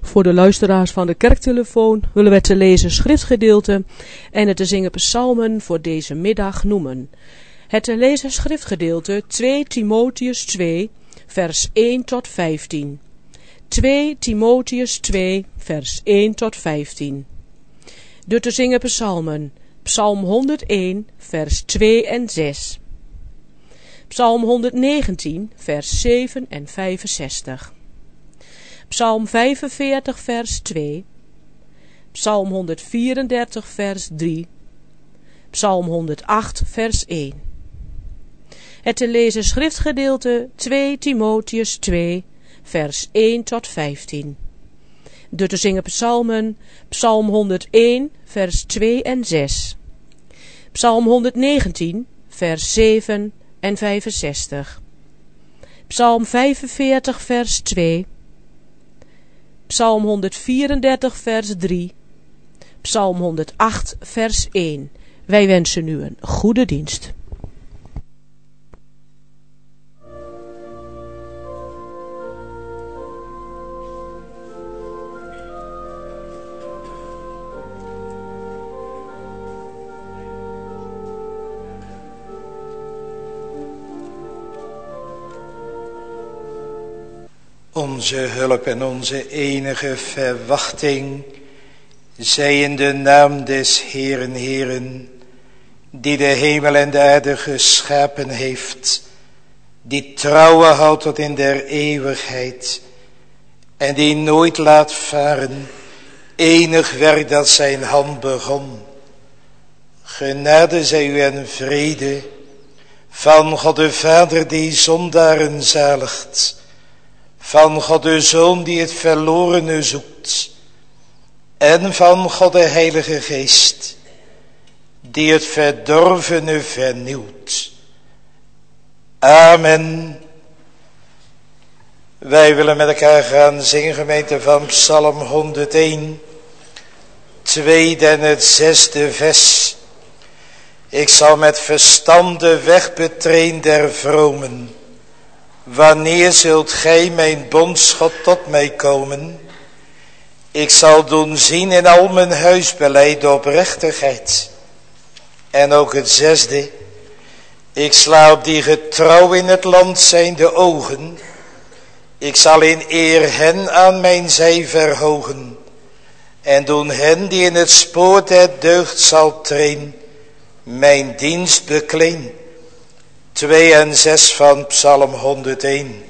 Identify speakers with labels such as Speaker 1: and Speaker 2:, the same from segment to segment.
Speaker 1: Voor de luisteraars van de kerktelefoon willen we te lezen schriftgedeelte en het te zingen psalmen voor deze middag noemen. Het te lezen schriftgedeelte 2 Timotheus 2 vers 1 tot 15. 2 Timotheus 2 vers 1 tot 15. De te zingen psalmen. Psalm 101 vers 2 en 6. Psalm 119 vers 7 en 65. Psalm 45 vers 2. Psalm 134 vers 3. Psalm 108 vers 1. Het te lezen schriftgedeelte 2 Timotheus 2 vers 1 tot 15. De te zingen psalmen. Psalm 101 vers 2 en 6. Psalm 119 vers 7 en 65. Psalm 45 vers 2. Psalm 134 vers 3. Psalm 108 vers 1. Wij wensen u een goede dienst.
Speaker 2: Onze hulp en onze enige verwachting zij in de naam des Heeren, Heeren, die de hemel en de aarde geschapen heeft, die trouwen houdt tot in der eeuwigheid en die nooit laat varen enig werk dat zijn hand begon. Genade zij u en vrede van God de Vader die zondaren zaligt, van God de Zoon die het verlorene zoekt, en van God de Heilige Geest die het verdorvene vernieuwt. Amen. Wij willen met elkaar gaan zingen, gemeente, van Psalm 101, tweede en het zesde vers. Ik zal met verstand de weg betreden der vromen. Wanneer zult gij, mijn bondsgod, tot mij komen? Ik zal doen zien in al mijn huisbeleid de oprechtigheid. En ook het zesde. Ik sla op die getrouw in het land zijn de ogen. Ik zal in eer hen aan mijn zij verhogen. En doen hen die in het spoor der deugd zal treden, mijn dienst bekleen. 2 en 6 van Psalm 101.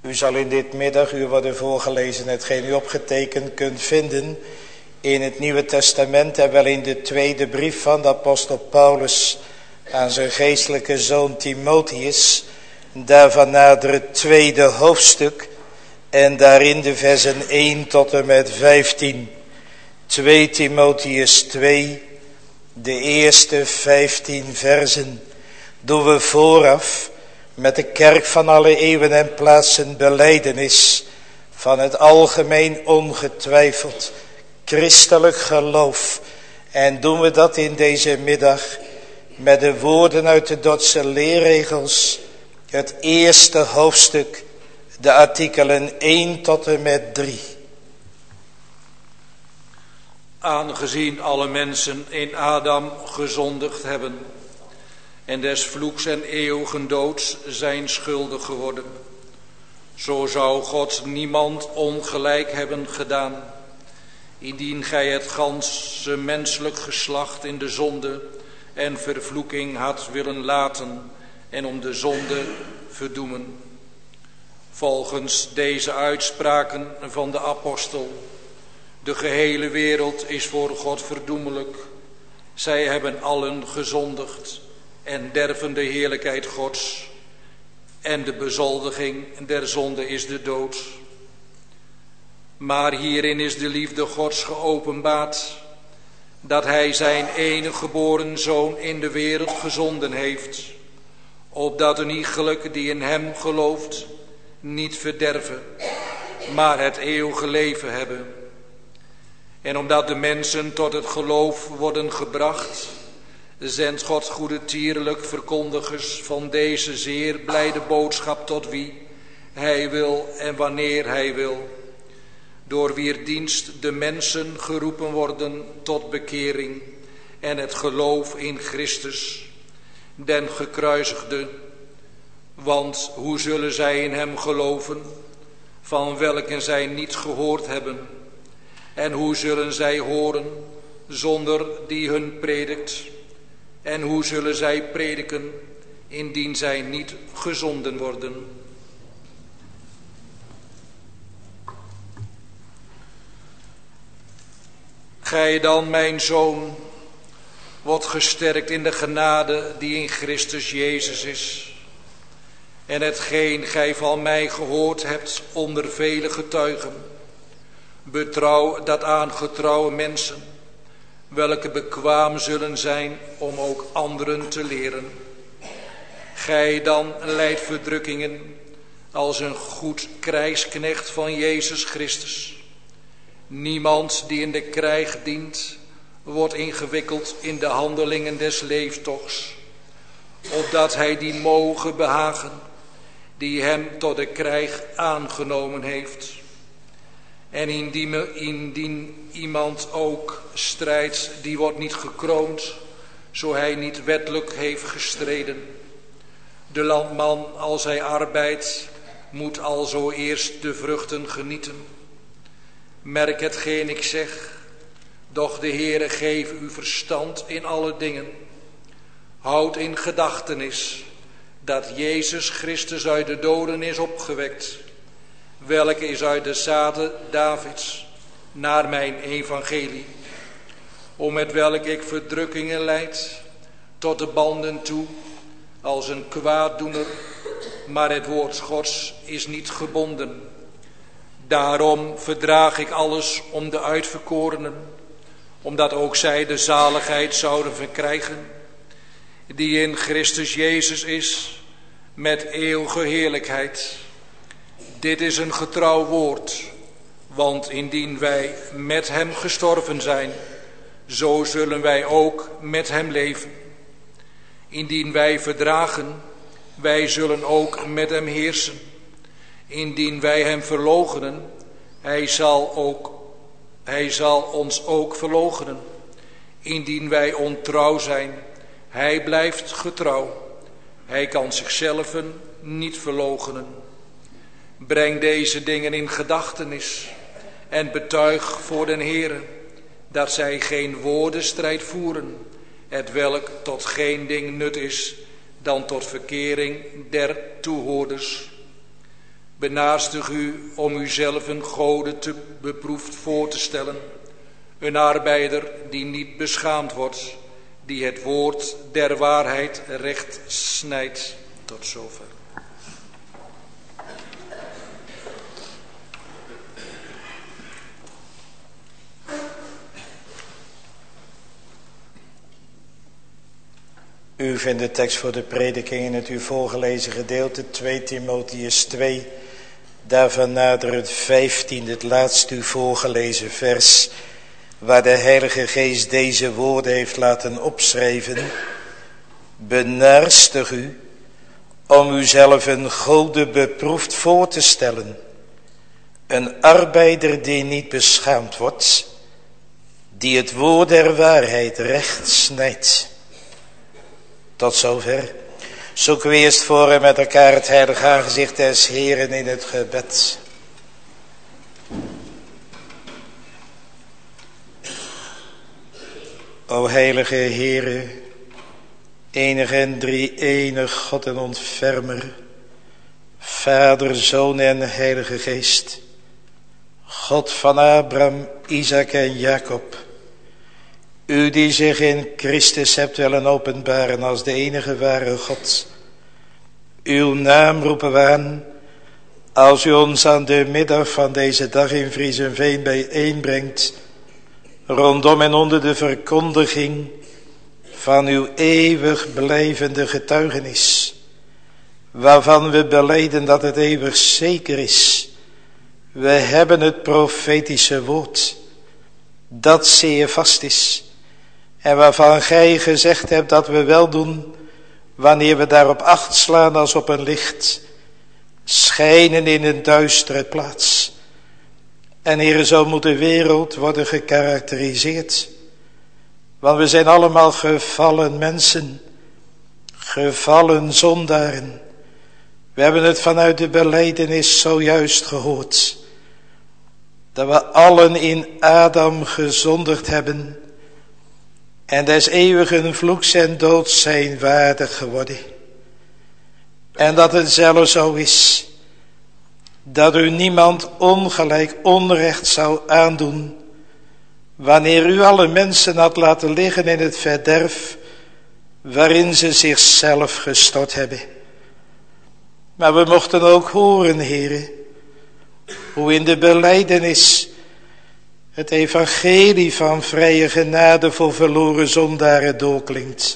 Speaker 2: U zal in dit middaguur worden voorgelezen hetgeen u opgetekend kunt vinden in het Nieuwe Testament en wel in de tweede brief van de apostel Paulus aan zijn geestelijke zoon Timotheus. Daarvan nader het tweede hoofdstuk en daarin de versen 1 tot en met 15. 2 Timotheus 2, de eerste 15 versen doen we vooraf met de kerk van alle eeuwen en plaatsen belijdenis van het algemeen ongetwijfeld christelijk geloof. En doen we dat in deze middag met de woorden uit de Dordtse leerregels, het eerste hoofdstuk, de artikelen 1 tot en met 3.
Speaker 3: Aangezien alle mensen in Adam gezondigd hebben en des vloeks en eeuwigen doods zijn schuldig geworden, zo zou God niemand ongelijk hebben gedaan, indien gij het ganse menselijk geslacht in de zonde en vervloeking had willen laten en om de zonde verdoemen. Volgens deze uitspraken van de apostel: de gehele wereld is voor God verdoemelijk. Zij hebben allen gezondigd en derven de heerlijkheid Gods. En de bezoldiging der zonde is de dood. Maar hierin is de liefde Gods geopenbaard, dat hij zijn enige geboren zoon in de wereld gezonden heeft, opdat een iegelijk die in hem gelooft niet verderven, maar het eeuwige leven hebben. En omdat de mensen tot het geloof worden gebracht, zendt God goedertierlijk verkondigers van deze zeer blijde boodschap tot wie hij wil en wanneer hij wil, door wier dienst de mensen geroepen worden tot bekering en het geloof in Christus, den gekruisigde. Want hoe zullen zij in hem geloven, van welken zij niet gehoord hebben? En hoe zullen zij horen, zonder die hun predikt? En hoe zullen zij prediken, indien zij niet gezonden worden? Gij dan, mijn zoon, wordt gesterkt in de genade die in Christus Jezus is. En hetgeen gij van mij gehoord hebt onder vele getuigen, betrouw dat aan getrouwe mensen, welke bekwaam zullen zijn om ook anderen te leren. Gij dan lijdt verdrukkingen als een goed krijgsknecht van Jezus Christus. Niemand die in de krijg dient, wordt ingewikkeld in de handelingen des leeftochts, opdat hij die mogen behagen, die hem tot de krijg aangenomen heeft. En indien iemand ook strijdt, die wordt niet gekroond, zo hij niet wettelijk heeft gestreden. De landman, als hij arbeidt, moet alzo eerst de vruchten genieten. Merk hetgeen ik zeg, doch de Heere geef u verstand in alle dingen. Houd in gedachtenis dat Jezus Christus uit de doden is opgewekt, welke is uit de zade Davids, naar mijn evangelie, om met welk ik verdrukkingen lijd, tot de banden toe, als een kwaaddoener, maar het woord Gods is niet gebonden. Daarom verdraag ik alles om de uitverkorenen, omdat ook zij de zaligheid zouden verkrijgen, die in Christus Jezus is, met eeuwige heerlijkheid. Dit is een getrouw woord, want indien wij met hem gestorven zijn, zo zullen wij ook met hem leven. Indien wij verdragen, wij zullen ook met hem heersen. Indien wij hem verloochenen, hij zal ons ook verloochenen. Indien wij ontrouw zijn, hij blijft getrouw. Hij kan zichzelf niet verloochenen. Breng deze dingen in gedachtenis en betuig voor den Heere dat zij geen woordenstrijd voeren, hetwelk tot geen ding nut is dan tot verkering der toehoorders. Benaastig u om uzelf een gode te beproefd voor te stellen. Een arbeider die niet beschaamd wordt, die het woord der waarheid recht snijdt. Tot zover.
Speaker 2: U vindt de tekst voor de prediking in het u voorgelezen gedeelte 2 Timotheüs 2. Daarvan nader het 15, het laatst u voorgelezen vers, waar de Heilige Geest deze woorden heeft laten opschrijven. Benaarstig u om uzelf een gode beproefd voor te stellen. Een arbeider die niet beschaamd wordt, die het woord der waarheid recht snijdt. Tot zover. Zoeken we eerst voor en met elkaar het heilige aangezicht des Heeren in het gebed. O heilige Heere, enige en drie-enig God en ontfermer, Vader, Zoon en Heilige Geest, God van Abraham, Isaac en Jacob, u die zich in Christus hebt willen openbaren als de enige ware God. Uw naam roepen we aan, als u ons aan de middag van deze dag in Friesenveen bijeenbrengt, rondom en onder de verkondiging van uw eeuwig blijvende getuigenis, waarvan we belijden dat het eeuwig zeker is. We hebben het profetische woord, dat zeer vast is, en waarvan gij gezegd hebt dat we wel doen, wanneer we daarop acht slaan als op een licht, schijnen in een duistere plaats. En Heere, zo moet de wereld worden gekarakteriseerd, want we zijn allemaal gevallen mensen, gevallen zondaren. We hebben het vanuit de belijdenis zojuist gehoord, dat we allen in Adam gezondigd hebben en des eeuwigen vloeks en doods zijn waardig geworden. En dat het zelfs zo is, dat u niemand ongelijk onrecht zou aandoen, wanneer u alle mensen had laten liggen in het verderf, waarin ze zichzelf gestort hebben. Maar we mochten ook horen, Heere, hoe in de belijdenis het evangelie van vrije genade voor verloren zondaren doorklinkt.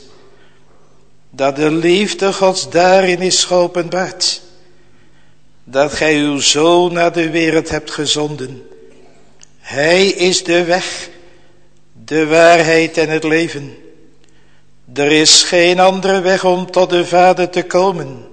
Speaker 2: Dat de liefde Gods daarin is geopenbaard. Dat gij uw Zoon naar de wereld hebt gezonden. Hij is de weg, de waarheid en het leven. Er is geen andere weg om tot de Vader te komen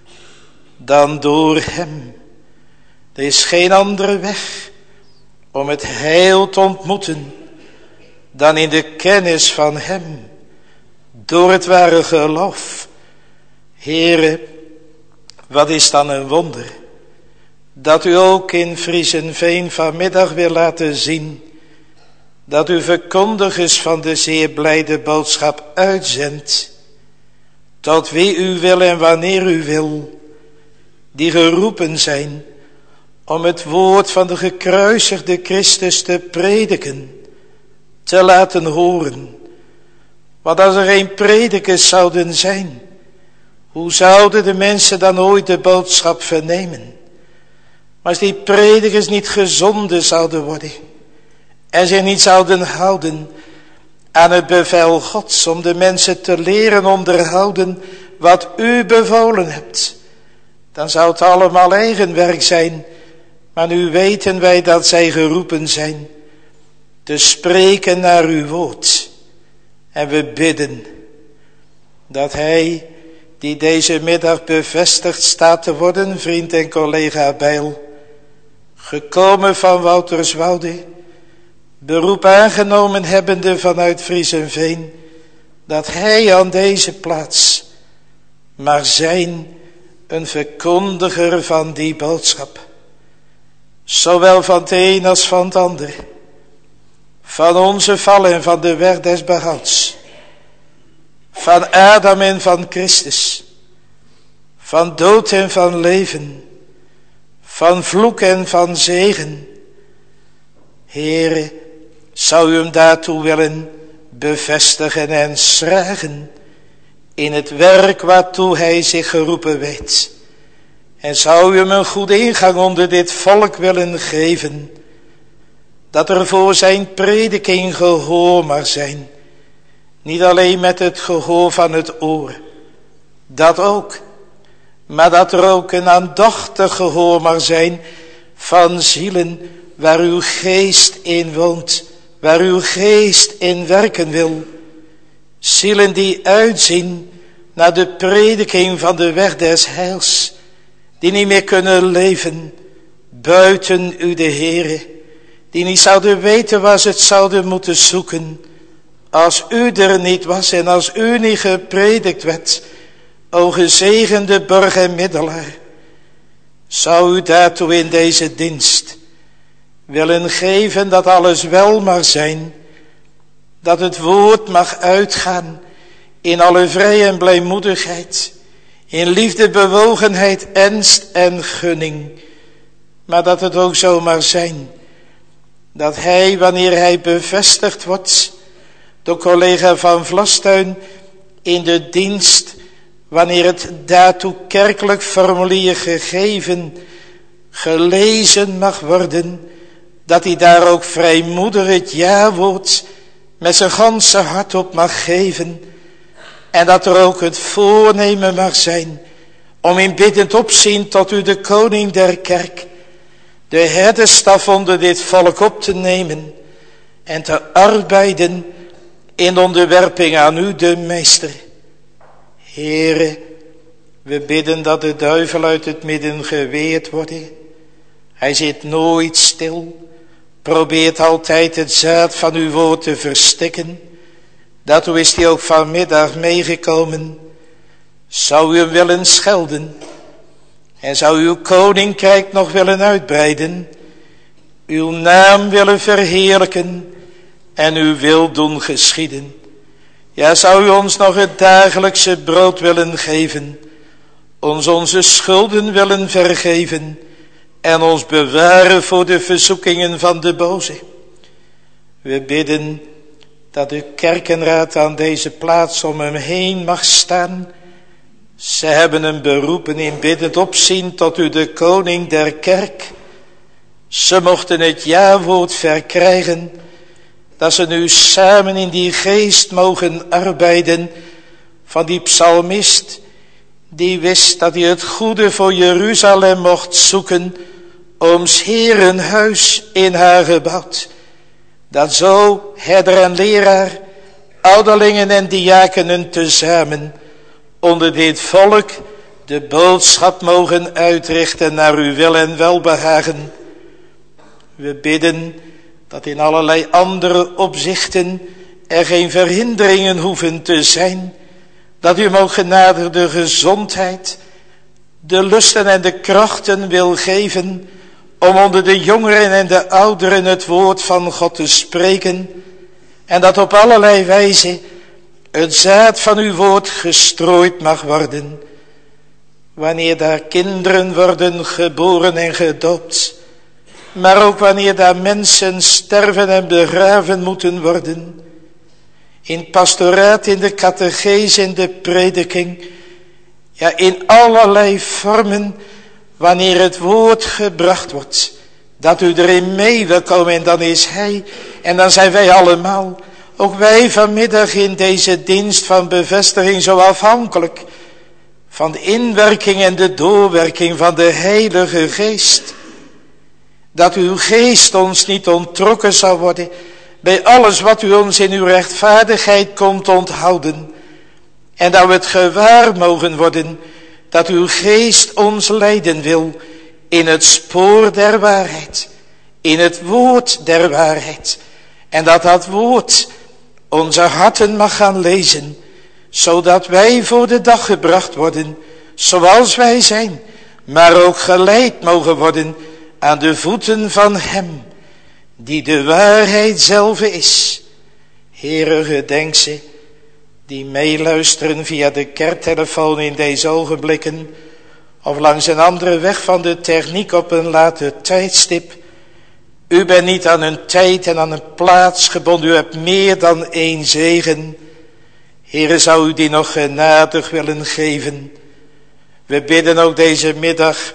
Speaker 2: dan door hem. Er is geen andere weg om het heil te ontmoeten dan in de kennis van hem, door het ware geloof. Heere, wat is dan een wonder, dat u ook in Friesenveen vanmiddag wil laten zien, dat u verkondigers van de zeer blijde boodschap uitzendt, tot wie u wil en wanneer u wil, die geroepen zijn om het woord van de gekruisigde Christus te prediken, te laten horen. Want als er geen predikers zouden zijn, hoe zouden de mensen dan ooit de boodschap vernemen? Maar als die predikers niet gezonden zouden worden en zich niet zouden houden aan het bevel Gods om de mensen te leren onderhouden wat u bevolen hebt, dan zou het allemaal eigen werk zijn. Maar nu weten wij dat zij geroepen zijn te spreken naar uw woord. En we bidden dat hij die deze middag bevestigd staat te worden, vriend en collega Bijl, gekomen van Wouterswoude, beroep aangenomen hebbende vanuit Friesenveen, dat hij aan deze plaats maar zijn een verkondiger van die boodschap. Zowel van het een als van het ander. Van onze val en van de weg des behouds. Van Adam en van Christus. Van dood en van leven. van vloek en van zegen. Heere, zou u hem daartoe willen bevestigen en schragen in het werk waartoe hij zich geroepen weet. En zou u hem een goede ingang onder dit volk willen geven, dat er voor zijn prediking gehoor mag zijn. Niet alleen met het gehoor van het oor, dat ook, maar dat er ook een aandachtig gehoor mag zijn van zielen waar uw geest in woont, waar uw geest in werken wil. Zielen die uitzien naar de prediking van de weg des heils, die niet meer kunnen leven buiten u de Heere, die niet zouden weten waar ze het zouden moeten zoeken, als u er niet was en als u niet gepredikt werd, o gezegende borg en middelaar. Zou u daartoe in deze dienst willen geven dat alles wel mag zijn, dat het woord mag uitgaan in alle vrij en blijmoedigheid, in liefde, bewogenheid, ernst en gunning, maar dat het ook zo mag zijn dat hij, wanneer hij bevestigd wordt door collega Van Vlastuin in de dienst, wanneer het daartoe kerkelijk formulier gegeven, gelezen mag worden, dat hij daar ook vrijmoedig het ja-woord met zijn ganse hart op mag geven. En dat er ook het voornemen mag zijn om in biddend opzien tot u de koning der kerk, de herderstaf onder dit volk op te nemen en te arbeiden in onderwerping aan u de meester. Heere, we bidden dat de duivel uit het midden geweerd worden. Hij zit nooit stil, probeert altijd het zaad van uw woord te verstikken. Daartoe is hij ook vanmiddag meegekomen. Zou u hem willen schelden en zou uw koninkrijk nog willen uitbreiden, uw naam willen verheerlijken en uw wil doen geschieden. Ja, zou u ons nog het dagelijkse brood willen geven, ons onze schulden willen vergeven en ons bewaren voor de verzoekingen van de boze. We bidden dat de kerkenraad aan deze plaats om hem heen mag staan. Ze hebben hem beroepen in biddend opzien tot u de koning der kerk. Ze mochten het ja-woord verkrijgen, dat ze nu samen in die geest mogen arbeiden van die psalmist, die wist dat hij het goede voor Jeruzalem mocht zoeken, om 's Heeren huis in haar gebouwd. Dat zo herder en leraar, ouderlingen en diakenen tezamen onder dit volk de boodschap mogen uitrichten naar uw wil en welbehagen. We bidden dat in allerlei andere opzichten er geen verhinderingen hoeven te zijn, dat u hem ook genaderde gezondheid, de lusten en de krachten wil geven om onder de jongeren en de ouderen het woord van God te spreken, en dat op allerlei wijze het zaad van uw woord gestrooid mag worden. Wanneer daar kinderen worden geboren en gedoopt, maar ook wanneer daar mensen sterven en begraven moeten worden. In pastoraat, in de catechese, in de prediking, ja in allerlei vormen, wanneer het woord gebracht wordt, dat u erin mee wil komen, en dan is hij, en dan zijn wij allemaal, ook wij vanmiddag in deze dienst van bevestiging, zo afhankelijk van de inwerking en de doorwerking van de Heilige Geest. Dat uw geest ons niet onttrokken zou worden bij alles wat u ons in uw rechtvaardigheid komt onthouden. En dat we het gewaar mogen worden dat uw geest ons leiden wil in het spoor der waarheid, in het woord der waarheid. En dat dat woord onze harten mag gaan lezen, zodat wij voor de dag gebracht worden, zoals wij zijn, maar ook geleid mogen worden aan de voeten van hem, die de waarheid zelf is. Heere, gedenk ze die meeluisteren via de kerktelefoon in deze ogenblikken, of langs een andere weg van de techniek op een later tijdstip. U bent niet aan een tijd en aan een plaats gebonden. U hebt meer dan één zegen. Heere, zou u die nog genadig willen geven. We bidden ook deze middag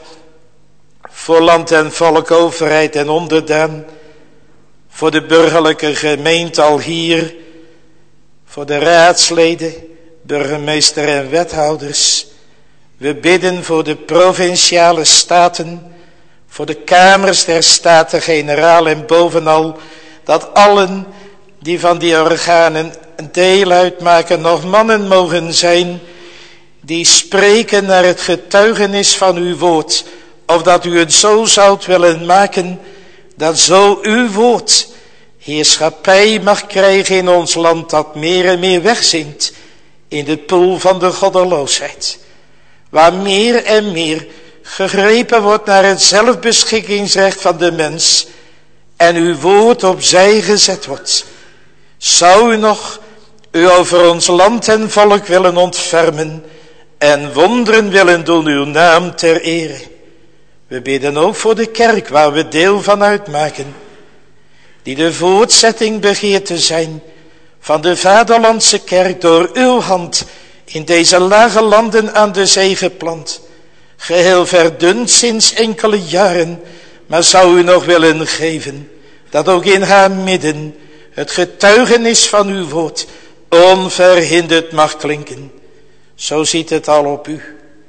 Speaker 2: voor land en volk, overheid en onderdaan. Voor de burgerlijke gemeente al hier. Voor de raadsleden, burgemeester en wethouders. We bidden voor de provinciale staten. Voor de kamers der Staten-Generaal en bovenal dat allen die van die organen een deel uitmaken nog mannen mogen zijn die spreken naar het getuigenis van uw woord. Of dat u het zo zoudt willen maken dat zo uw woord heerschappij mag krijgen in ons land dat meer en meer wegzinkt in de poel van de goddeloosheid. Waar meer en meer gegrepen wordt naar het zelfbeschikkingsrecht van de mens en uw woord opzij gezet wordt. Zou u nog u over ons land en volk willen ontfermen en wonderen willen doen uw naam ter ere. We bidden ook voor de kerk waar we deel van uitmaken, die de voortzetting begeert te zijn van de vaderlandse kerk door uw hand in deze lage landen aan de zee geplant. Geheel verdund sinds enkele jaren, maar zou u nog willen geven dat ook in haar midden het getuigenis van uw woord onverhinderd mag klinken. Zo ziet het al op u.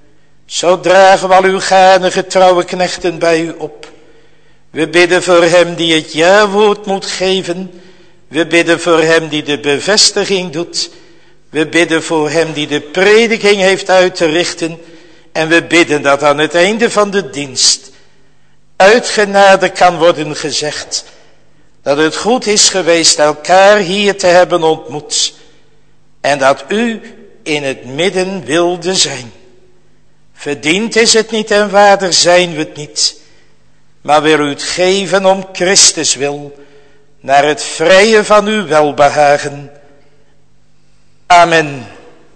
Speaker 2: Zo dragen we al uw gaarne getrouwe knechten bij u op. We bidden voor hem die het ja-woord moet geven. We bidden voor hem die de bevestiging doet. We bidden voor hem die de prediking heeft uit te richten. En we bidden dat aan het einde van de dienst uit genade kan worden gezegd dat het goed is geweest elkaar hier te hebben ontmoet. En dat u in het midden wilde zijn. Verdiend is het niet en waardig zijn we het niet. Maar wil u het geven om Christus wil, naar het vrije van uw welbehagen. Amen.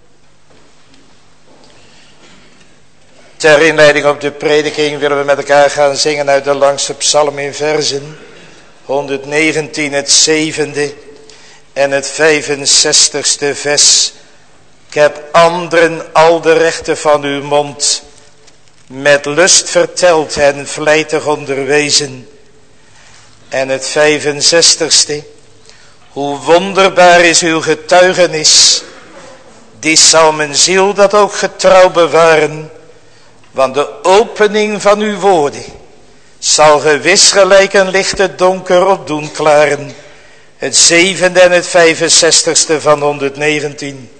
Speaker 2: Ter inleiding op de prediking willen we met elkaar gaan zingen uit de langste psalm in verzen 119, het 7e en het 65ste vers. Ik heb anderen al de rechten van uw mond met lust verteld en vlijtig onderwezen. En het 65ste. Hoe wonderbaar is uw getuigenis. Die zal mijn ziel dat ook getrouw bewaren. Want de opening van uw woorden zal gewis gelijk een lichte donker op doen klaren. Het 7e en het 65ste van 119.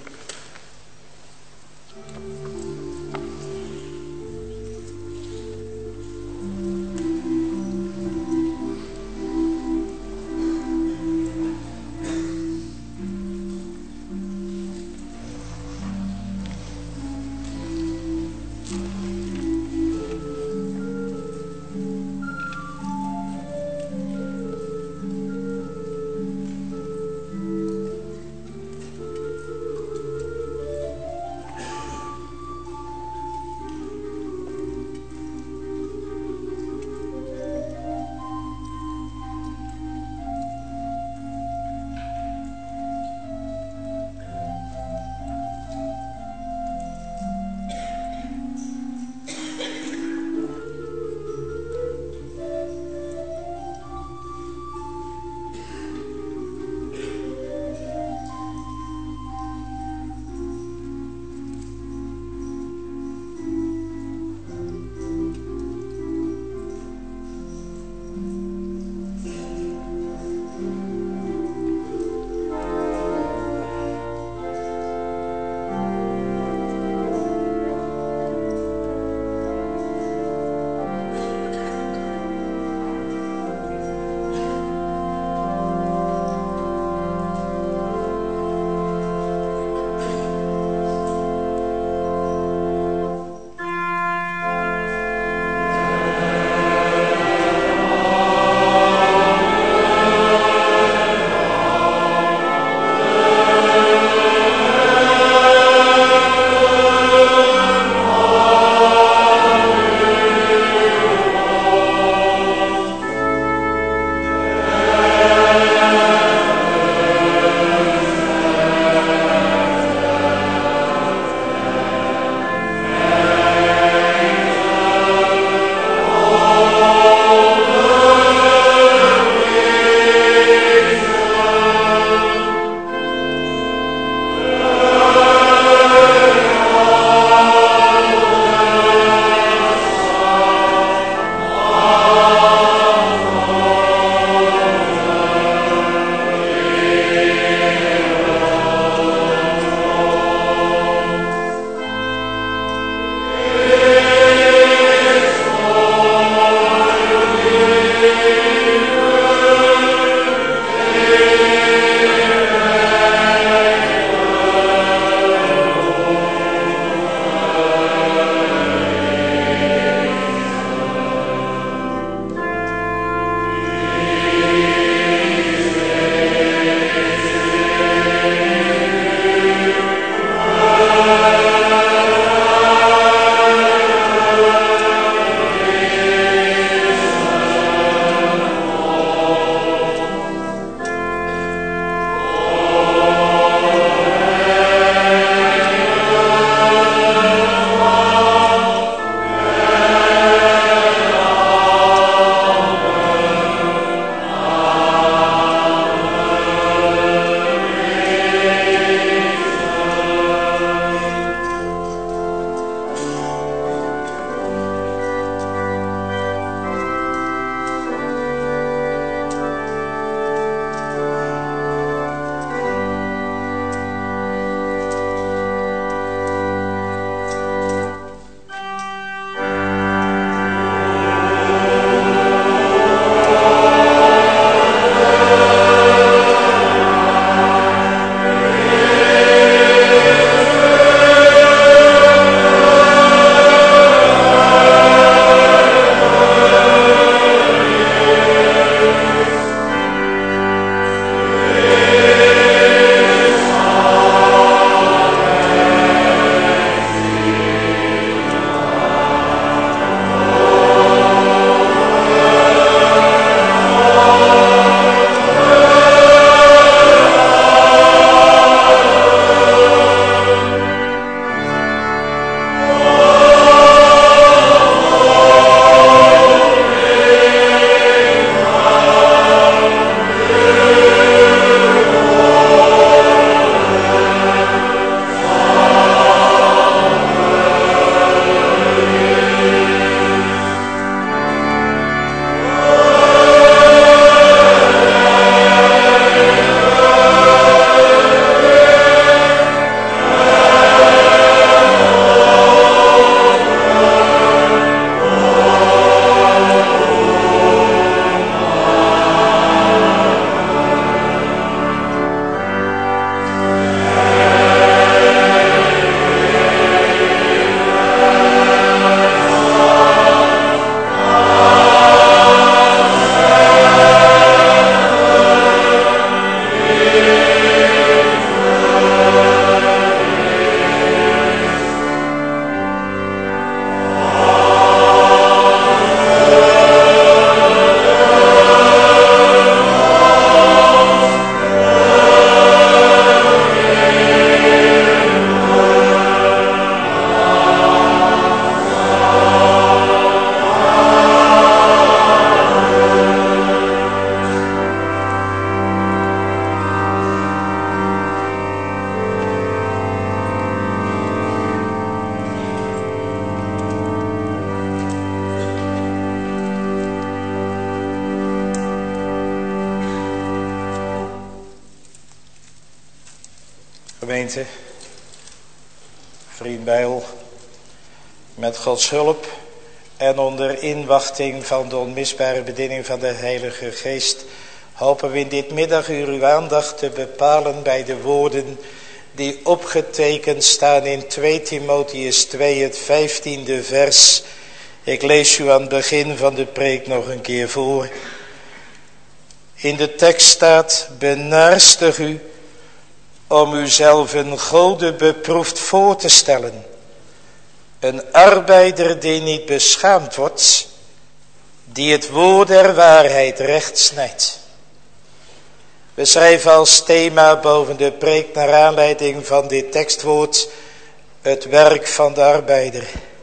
Speaker 2: gemeente, vriend Bijl, met Gods hulp en onder inwachting van de onmisbare bediening van de Heilige Geest, hopen we in dit middaguur uw aandacht te bepalen bij de woorden die opgetekend staan in 2 Timotheus 2, het 15e vers. Ik lees u aan het begin van de preek nog een keer voor. In de tekst staat: benaarstig u om uzelf een Gode beproefd voor te stellen. Een arbeider die niet beschaamd wordt, die het woord der waarheid recht snijdt. We schrijven als thema boven de preek naar aanleiding van dit tekstwoord: het werk van de arbeider.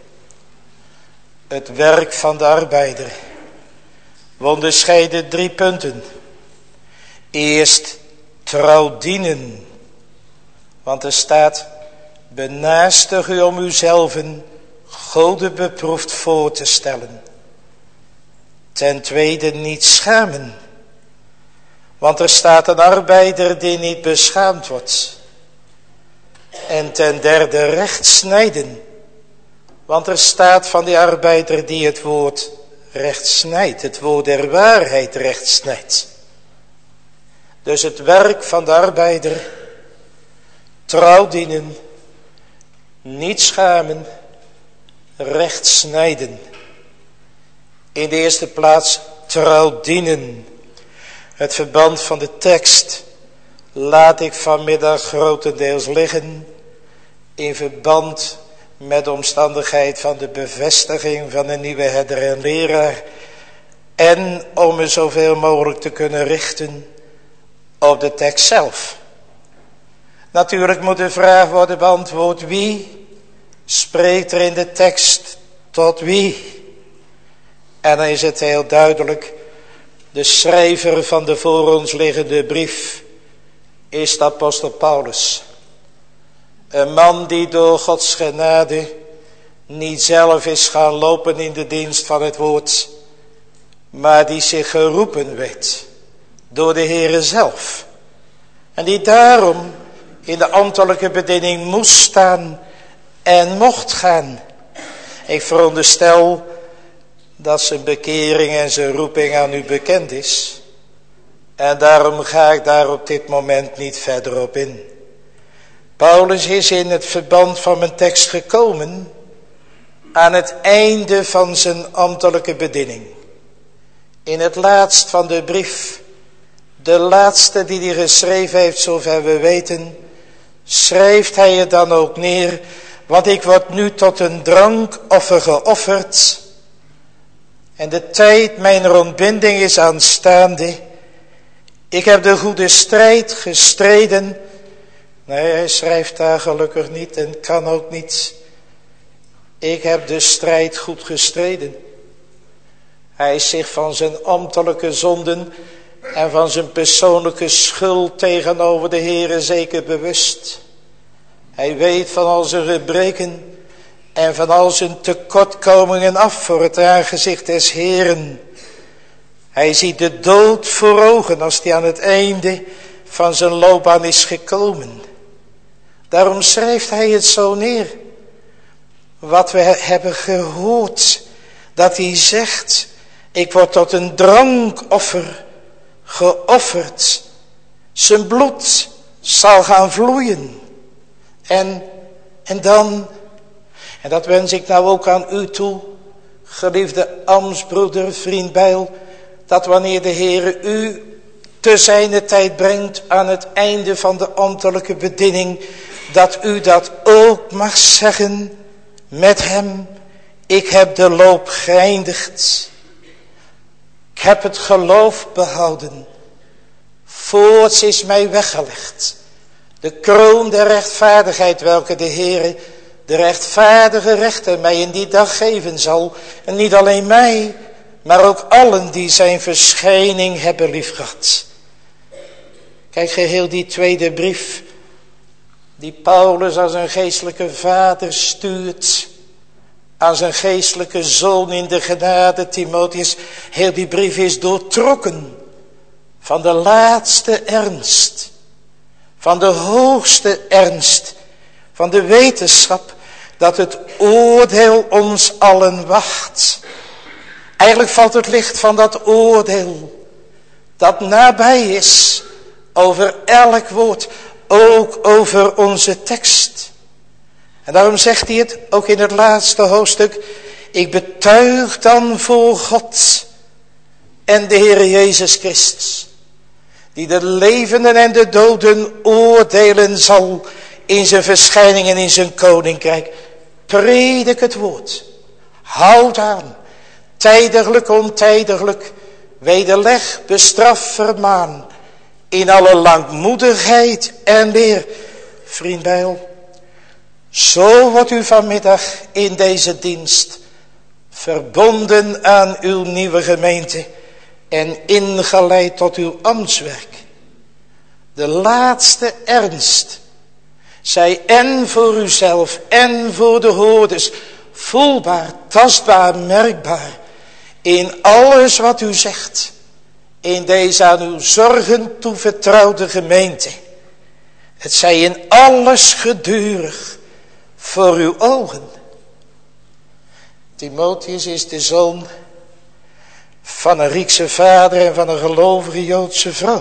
Speaker 2: Het werk van de arbeider. We onderscheiden 3 punten. Eerst trouw dienen. Want er staat: benaarstig u om uzelven Gode beproefd voor te stellen. Ten tweede niet schamen. Want er staat een arbeider die niet beschaamd wordt. En ten derde recht snijden. Want er staat van die arbeider die het woord recht snijdt. Het woord der waarheid recht snijdt. Dus het werk van de arbeider: trouw dienen, niet schamen, recht snijden. In de eerste plaats trouw dienen. Het verband van de tekst laat ik vanmiddag grotendeels liggen in verband met de omstandigheid van de bevestiging van een nieuwe herder en leraar, en om me zoveel mogelijk te kunnen richten op de tekst zelf. Natuurlijk moet de vraag worden beantwoord: wie spreekt er in de tekst tot wie? En dan is het heel duidelijk: de schrijver van de voor ons liggende brief is de apostel Paulus. Een man die door Gods genade niet zelf is gaan lopen in de dienst van het woord, maar die zich geroepen werd door de Heere zelf. En die daarom in de ambtelijke bediening moest staan en mocht gaan. Ik veronderstel dat zijn bekering en zijn roeping aan u bekend is. En daarom ga ik daar op dit moment niet verder op in. Paulus is in het verband van mijn tekst gekomen aan het einde van zijn ambtelijke bediening. In het laatst van de brief, de laatste die hij geschreven heeft zover we weten, schrijft hij het dan ook neer: want ik word nu tot een drankoffer geofferd en de tijd mijner ontbinding is aanstaande. Ik heb de goede strijd gestreden. Nee, hij schrijft daar gelukkig niet en kan ook niet: ik heb de strijd goed gestreden. Hij is zich van zijn ambtelijke zonden en van zijn persoonlijke schuld tegenover de Heere zeker bewust. Hij weet van al zijn gebreken en van al zijn tekortkomingen af voor het aangezicht des Heeren. Hij ziet de dood voor ogen als hij aan het einde van zijn loopbaan is gekomen. Daarom schrijft hij het zo neer. Wat we hebben gehoord, dat hij zegt: ik word tot een drankoffer geofferd. Zijn bloed zal gaan vloeien. En dan, en dat wens ik nou ook aan u toe, geliefde ambtsbroeder, vriend Bijl, dat wanneer de Heere u te zijner tijd brengt aan het einde van de ambtelijke bediening, dat u dat ook mag zeggen met hem: ik heb de loop geëindigd. Ik heb het geloof behouden. Voorts is mij weggelegd de kroon der rechtvaardigheid, welke de Heere, de rechtvaardige rechter, mij in die dag geven zal. En niet alleen mij, maar ook allen die zijn verschijning hebben liefgehad. Kijk, geheel die tweede brief die Paulus als een geestelijke vader stuurt aan zijn geestelijke zoon in de genade, Timotheus. Heel die brief is doortrokken van de laatste ernst van de hoogste ernst, van de wetenschap, dat het oordeel ons allen wacht. Eigenlijk valt het licht van dat oordeel, dat nabij is, over elk woord, ook over onze tekst. En daarom zegt hij het, ook in het laatste hoofdstuk, ik betuig dan voor God en de Heer Jezus Christus, die de levenden en de doden oordelen zal in zijn verschijning en in zijn koninkrijk. Predik het woord, houd aan, tijdiglijk, ontijdiglijk, wederleg, bestraf, vermaan, in alle langmoedigheid en leer. Vriend Bijl, zo wordt u vanmiddag in deze dienst verbonden aan uw nieuwe gemeente en ingeleid tot uw ambtswerk. De laatste ernst zij en voor uzelf en voor de hoorders voelbaar, tastbaar, merkbaar in alles wat u zegt, in deze aan uw zorgen toevertrouwde gemeente. Het zij in alles gedurig voor uw ogen. Timotheus is de zoon van een Griekse vader en van een gelovige Joodse vrouw.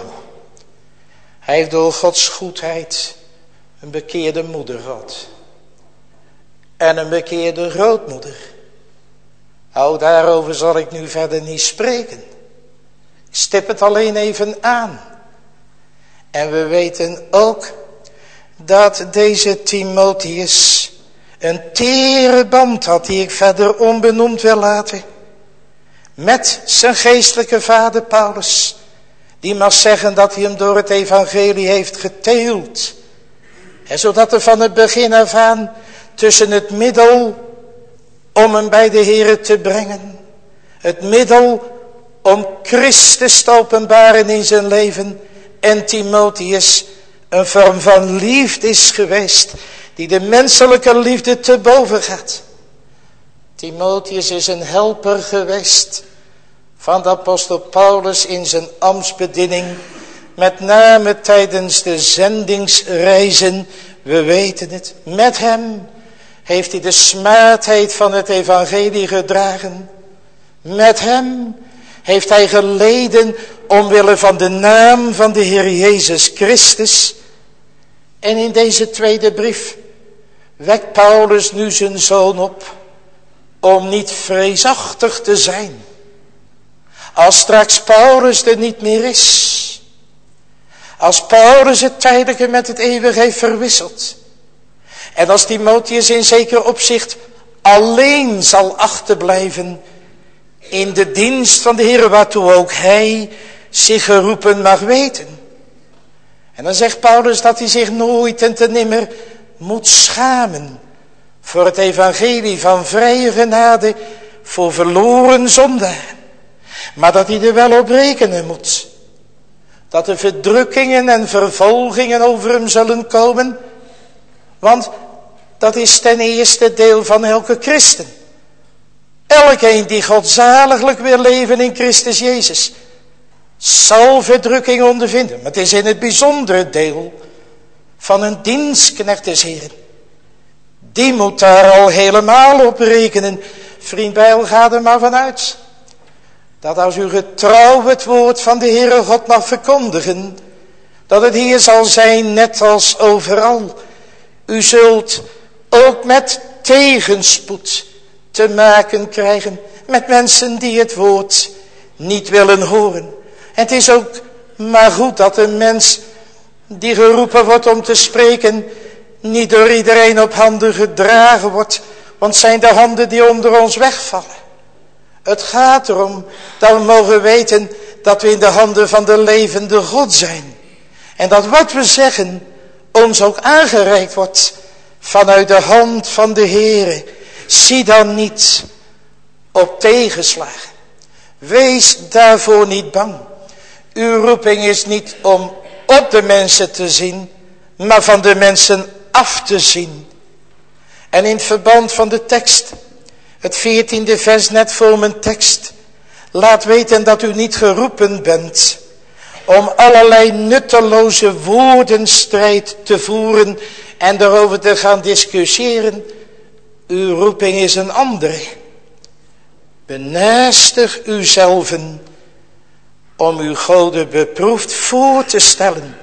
Speaker 2: Hij heeft door Gods goedheid een bekeerde moeder gehad. En een bekeerde grootmoeder. Nou, daarover zal ik nu verder niet spreken. Ik stip het alleen even aan. En we weten ook dat deze Timotheus een tere band had, die ik verder onbenoemd wil laten, met zijn geestelijke vader Paulus. Die mag zeggen dat hij hem door het evangelie heeft geteeld. En zodat er van het begin af aan tussen het middel om hem bij de Here te brengen, het middel om Christus te openbaren in zijn leven en Timotheus een vorm van liefde is geweest, die de menselijke liefde te boven gaat. Timotheus is een helper geweest van de apostel Paulus in zijn ambtsbediening, met name tijdens de zendingsreizen. We weten het, met hem heeft hij de smaadheid van het evangelie gedragen. Met hem heeft hij geleden omwille van de naam van de Heer Jezus Christus. En in deze tweede brief wekt Paulus nu zijn zoon op om niet vreesachtig te zijn. Als straks Paulus er niet meer is. Als Paulus het tijdelijke met het eeuwige heeft verwisseld. En als Timotheus in zeker opzicht alleen zal achterblijven in de dienst van de Heer, waartoe ook hij zich geroepen mag weten. En dan zegt Paulus dat hij zich nooit en te nimmer moet schamen voor het evangelie van vrije genade voor verloren zondaren. Maar dat hij er wel op rekenen moet. Dat er verdrukkingen en vervolgingen over hem zullen komen. Want dat is ten eerste deel van elke christen. Elkeen die godzaliglijk wil leven in Christus Jezus zal verdrukking ondervinden. Maar het is in het bijzondere deel van een dienstknecht des Heren. Die moet daar al helemaal op rekenen. Vriend Bijl, ga er maar vanuit dat als u getrouw het woord van de Heere God mag verkondigen, dat het hier zal zijn net als overal. U zult ook met tegenspoed te maken krijgen met mensen die het woord niet willen horen. En het is ook maar goed dat een mens die geroepen wordt om te spreken niet door iedereen op handen gedragen wordt, want zijn de handen die onder ons wegvallen. Het gaat erom dat we mogen weten dat we in de handen van de levende God zijn. En dat wat we zeggen ons ook aangereikt wordt vanuit de hand van de Heere. Zie dan niet op tegenslagen. Wees daarvoor niet bang. Uw roeping is niet om op de mensen te zien, maar van de mensen af te zien. En in het verband van de tekst, het 14e vers net voor mijn tekst, laat weten dat u niet geroepen bent om allerlei nutteloze woordenstrijd te voeren en daarover te gaan discussiëren. Uw roeping is een andere. Benastig uzelven om uw goden beproefd voor te stellen.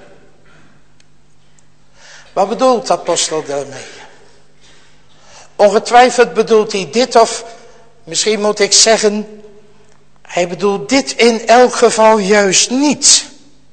Speaker 2: Wat bedoelt de apostel daarmee? Ongetwijfeld bedoelt hij dit, of misschien moet ik zeggen, hij bedoelt dit in elk geval juist niet.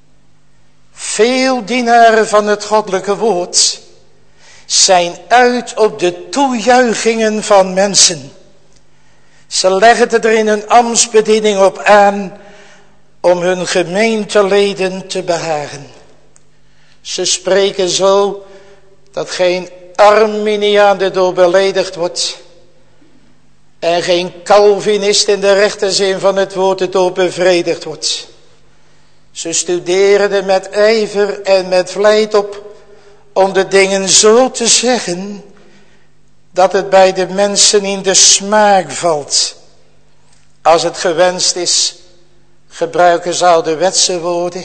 Speaker 2: Veel dienaren van het goddelijke woord zijn uit op de toejuichingen van mensen. Ze leggen er in hun ambtsbediening op aan om hun gemeenteleden te behagen. Ze spreken zo dat geen Arminiaan erdoor beledigd wordt en geen Calvinist in de rechte zin van het woord erdoor bevredigd wordt. Ze studeren er met ijver en met vlijt op om de dingen zo te zeggen dat het bij de mensen in de smaak valt. Als het gewenst is, gebruiken ze ouderwetse woorden.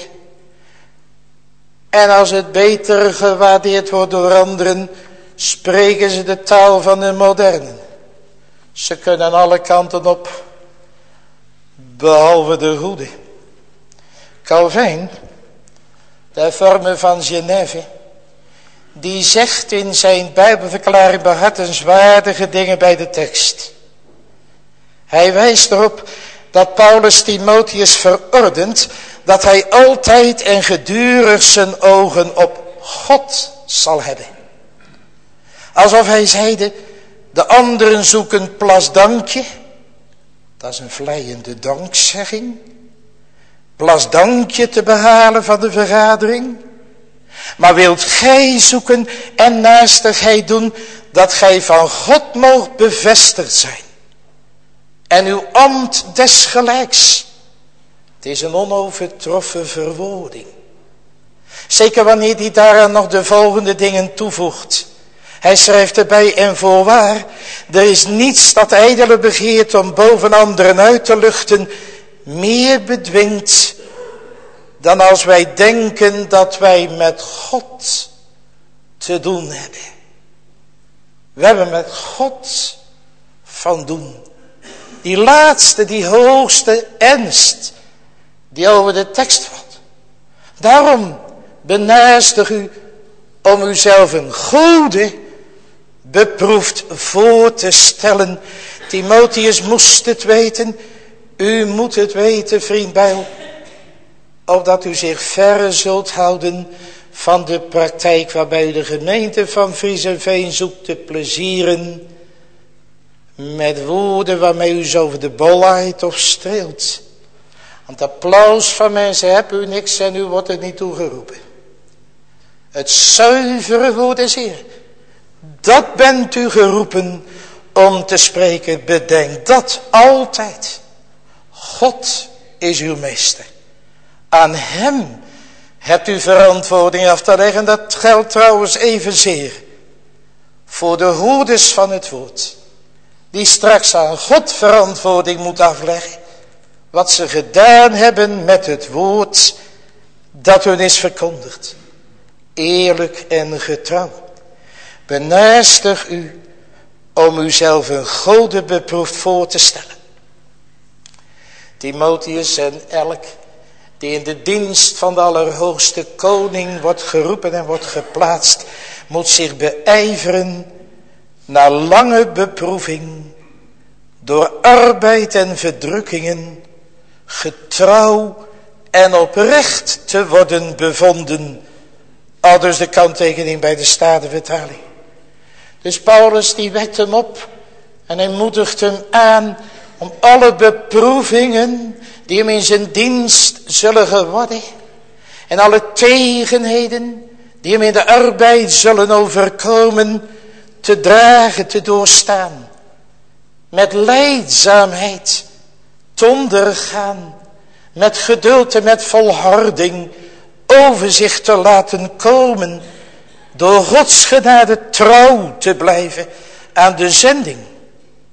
Speaker 2: En als het beter gewaardeerd wordt door anderen, spreken ze de taal van de modernen. Ze kunnen alle kanten op, behalve de goede. Calvijn, de hervormer van Genève, die zegt in zijn Bijbelverklaring behartenswaardige dingen bij de tekst. Hij wijst erop dat Paulus Timotheus verordent dat hij altijd en gedurig zijn ogen op God zal hebben. Alsof hij zeide, de anderen zoeken plasdankje. Dat is een vleiende dankzegging. Plasdankje te behalen van de vergadering. Maar wilt gij zoeken en naastigheid doen, dat gij van God moogt bevestigd zijn. En uw ambt desgelijks. Het is een onovertroffen verwoording. Zeker wanneer hij daaraan nog de volgende dingen toevoegt. Hij schrijft erbij, en voorwaar, er is niets dat ijdele begeert om boven anderen uit te luchten, meer bedwingt, dan als wij denken dat wij met God te doen hebben. We hebben met God van doen. Die laatste, die hoogste ernst, die over de tekst valt. Daarom benaastig u om uzelf een goede beproefd voor te stellen. Timotheus moest het weten. U moet het weten, vriend Bijl. Opdat u zich verre zult houden van de praktijk waarbij u de gemeente van Fries en Veen zoekt te plezieren met woorden waarmee u zo over de bol aait of streelt. Want applaus van mensen heb u niks en u wordt er niet toe geroepen. Het zuivere woord des Heer, dat bent u geroepen om te spreken. Bedenk dat altijd. God is uw meester. Aan hem hebt u verantwoording af te leggen. Dat geldt trouwens evenzeer voor de hoorders van het woord, die straks aan God verantwoording moet afleggen. Wat ze gedaan hebben met het woord dat hun is verkondigd. Eerlijk en getrouw. Benaastig u om uzelf een gode beproefd voor te stellen. Timotheus en elk die in de dienst van de Allerhoogste Koning wordt geroepen en wordt geplaatst, moet zich beijveren na lange beproeving, door arbeid en verdrukkingen, getrouw en oprecht te worden bevonden. Aldus de kanttekening bij de Statenvertaling. Dus Paulus die wekt hem op en hij moedigt hem aan om alle beproevingen die hem in zijn dienst zullen geworden en alle tegenheden die hem in de arbeid zullen overkomen, te dragen, te doorstaan. Met lijdzaamheid te ondergaan, met geduld en met volharding over zich te laten komen, door Gods genade trouw te blijven aan de zending.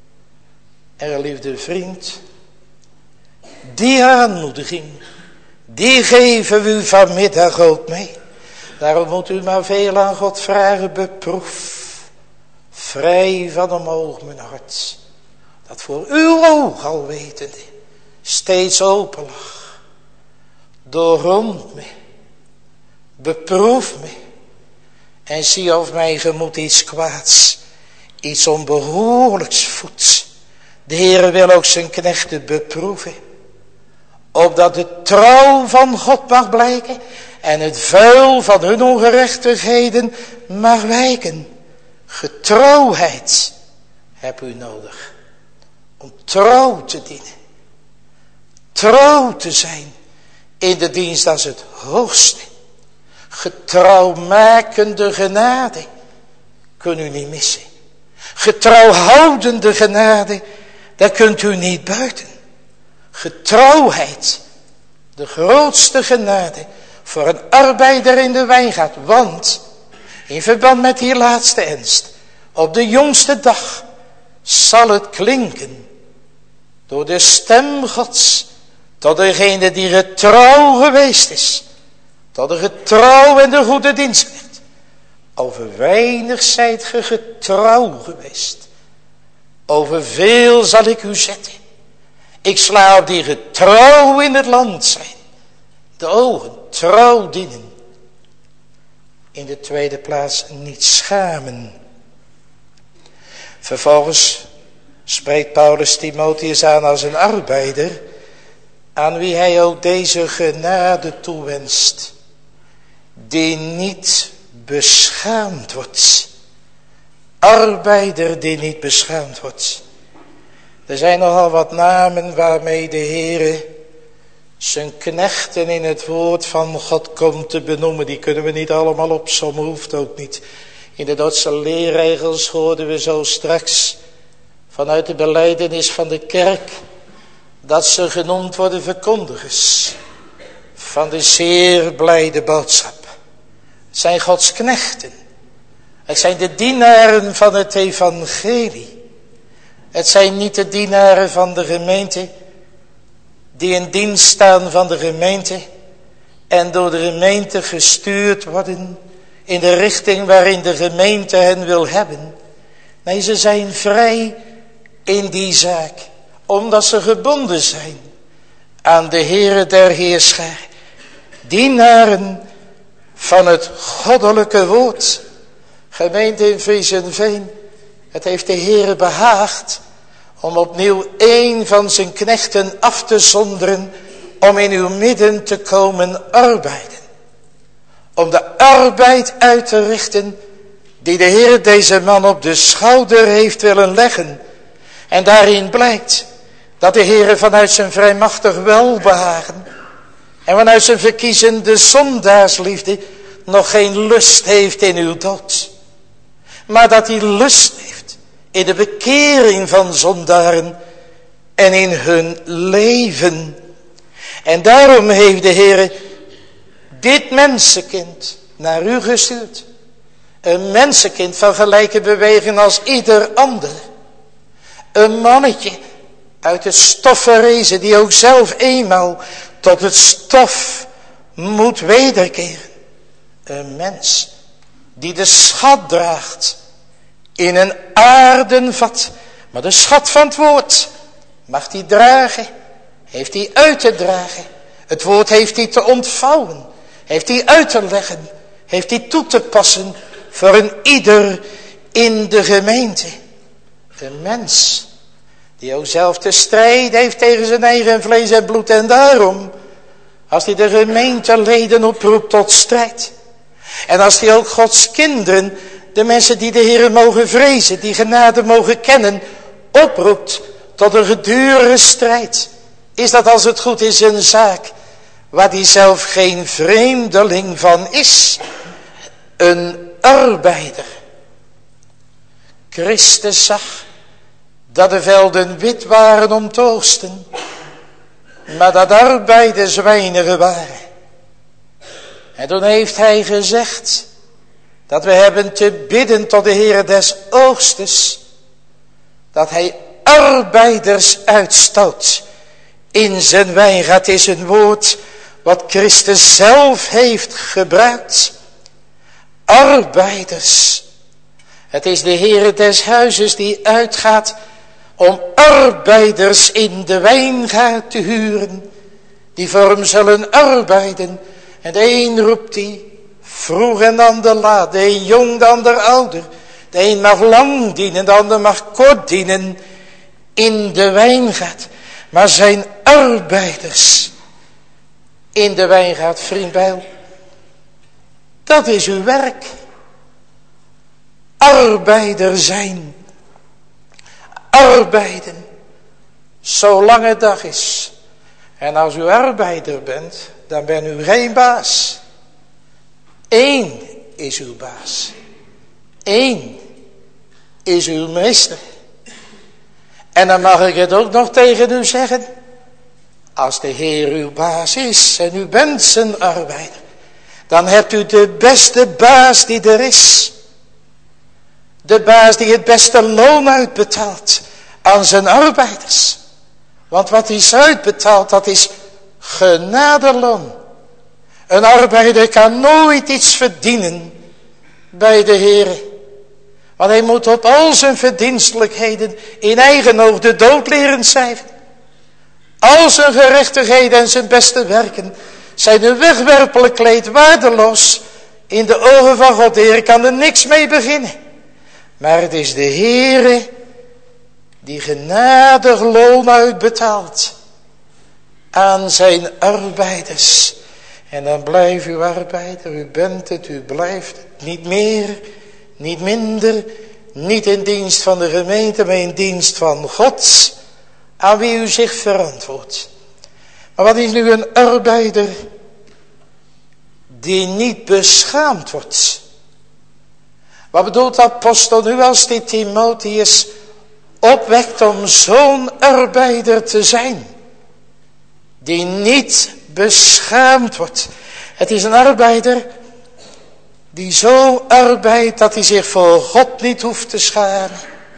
Speaker 2: En geliefde vriend, die aanmoediging, Die geven we u vanmiddag ook mee. Daarom moet u maar veel aan God vragen. Beproef. Vrij van omhoog mijn hart. Dat voor uw oog alwetende steeds open lag. Doorrond me. Beproef me. En zie of mijn gemoed iets kwaads. Iets onbehoorlijks voedt. De Heere wil ook zijn knechten beproeven. Opdat de trouw van God mag blijken. En het vuil van hun ongerechtigheden mag wijken. Getrouwheid heb u nodig. Om trouw te dienen. Trouw te zijn in de dienst als het hoogste. Getrouwmakende genade kunt u niet missen. Getrouwhoudende genade, dat kunt u niet buiten. Getrouwheid, de grootste genade voor een arbeider in de wijngaard. Want in verband met die laatste enst, op de jongste dag zal het klinken door de stem Gods tot degene die getrouw geweest is. Tot de getrouw en de goede dienstknecht. Over weinig zijt ge getrouw geweest. Over veel zal ik u zetten. Ik sla op die getrouw in het land zijn. De ogen trouw dienen. In de tweede plaats niet schamen. Vervolgens spreekt Paulus Timotheus aan als een arbeider. Aan wie hij ook deze genade toewenst. Die niet beschaamd wordt. Arbeider die niet beschaamd wordt. Er zijn nogal wat namen waarmee de Heere zijn knechten in het woord van God komt te benoemen. Die kunnen we niet allemaal opsommen, hoeft ook niet. In de Duitse leerregels hoorden we zo straks vanuit de belijdenis van de kerk dat ze genoemd worden verkondigers van de zeer blijde boodschap. Het zijn Gods knechten. Het zijn de dienaren van het evangelie. Het zijn niet de dienaren van de gemeente die in dienst staan van de gemeente en door de gemeente gestuurd worden in de richting waarin de gemeente hen wil hebben. Nee, ze zijn vrij in die zaak, omdat ze gebonden zijn aan de Heere der Heerscharen. Dienaren van het goddelijke woord. Gemeente in Friesenveen, het heeft de Heere behaagd om opnieuw een van zijn knechten af te zonderen om in uw midden te komen arbeiden. Om de arbeid uit te richten die de Heer deze man op de schouder heeft willen leggen. En daarin blijkt dat de Heer vanuit zijn vrijmachtig welbehagen en vanuit zijn verkiezende zondaarsliefde nog geen lust heeft in uw dood. Maar dat hij lust heeft in de bekering van zondaren en in hun leven. En daarom heeft de Heer dit mensenkind naar u gestuurd. Een mensenkind van gelijke beweging als ieder ander. Een mannetje uit het stof verrezen die ook zelf eenmaal tot het stof moet wederkeren. Een mens die de schat draagt in een aarden vat. Maar de schat van het woord mag hij dragen, heeft hij uit te dragen. Het woord heeft hij te ontvouwen, heeft hij uit te leggen, heeft hij toe te passen voor een ieder in de gemeente. Een mens die ook zelf te strijden heeft tegen zijn eigen vlees en bloed. En daarom, als hij de gemeenteleden oproept tot strijd. En als hij ook Gods kinderen, de mensen die de Heer mogen vrezen, die genade mogen kennen, oproept tot een gedurige strijd. Is dat als het goed is een zaak waar hij zelf geen vreemdeling van is. Een arbeider. Christus zag dat de velden wit waren om te oogsten, maar dat arbeiders weinigen waren. En toen heeft hij gezegd dat we hebben te bidden tot de Heer des oogstes, dat hij arbeiders uitstoot in zijn wijngaard. Is een woord wat Christus zelf heeft gebruikt. Arbeiders. Het is de Heere des huizes die uitgaat om arbeiders in de wijngaard te huren, die voor hem zullen arbeiden. En de een roept die vroeg en de ander laat, de een jong, de ander ouder. De een mag lang dienen, de ander mag kort dienen in de wijngaard. Maar zijn arbeiders in de wijngaard, vriend Bijl, dat is uw werk. Arbeider zijn. Arbeiden. Zolang het dag is. En als u arbeider bent, dan bent u geen baas. Eén is uw baas. Eén is uw meester. En dan mag ik het ook nog tegen u zeggen. Als de Heer uw baas is en u bent zijn arbeider, dan hebt u de beste baas die er is. De baas die het beste loon uitbetaalt aan zijn arbeiders. Want wat is uitbetaald, dat is genadeloon. Een arbeider kan nooit iets verdienen bij de Heer. Want hij moet op al zijn verdienstelijkheden in eigen oog de dood leren cijferen. Al zijn gerechtigheden en zijn beste werken zijn een wegwerpelijk kleed, waardeloos. In de ogen van God, de Heer kan er niks mee beginnen. Maar het is de Heere die genadig loon uitbetaalt aan zijn arbeiders. En dan blijft uw arbeider, u bent het, u blijft het. Niet meer, niet minder, niet in dienst van de gemeente, maar in dienst van God, aan wie u zich verantwoordt. Maar wat is nu een arbeider die niet beschaamd wordt? Wat bedoelt de apostel nu als die Timotheus opwekt om zo'n arbeider te zijn? Die niet beschaamd wordt. Het is een arbeider die zo arbeidt dat hij zich voor God niet hoeft te schamen.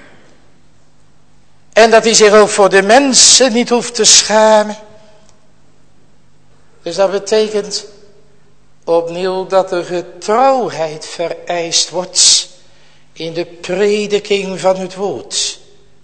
Speaker 2: En dat hij zich ook voor de mensen niet hoeft te schamen. Dus dat betekent opnieuw dat er getrouwheid vereist wordt in de prediking van het woord.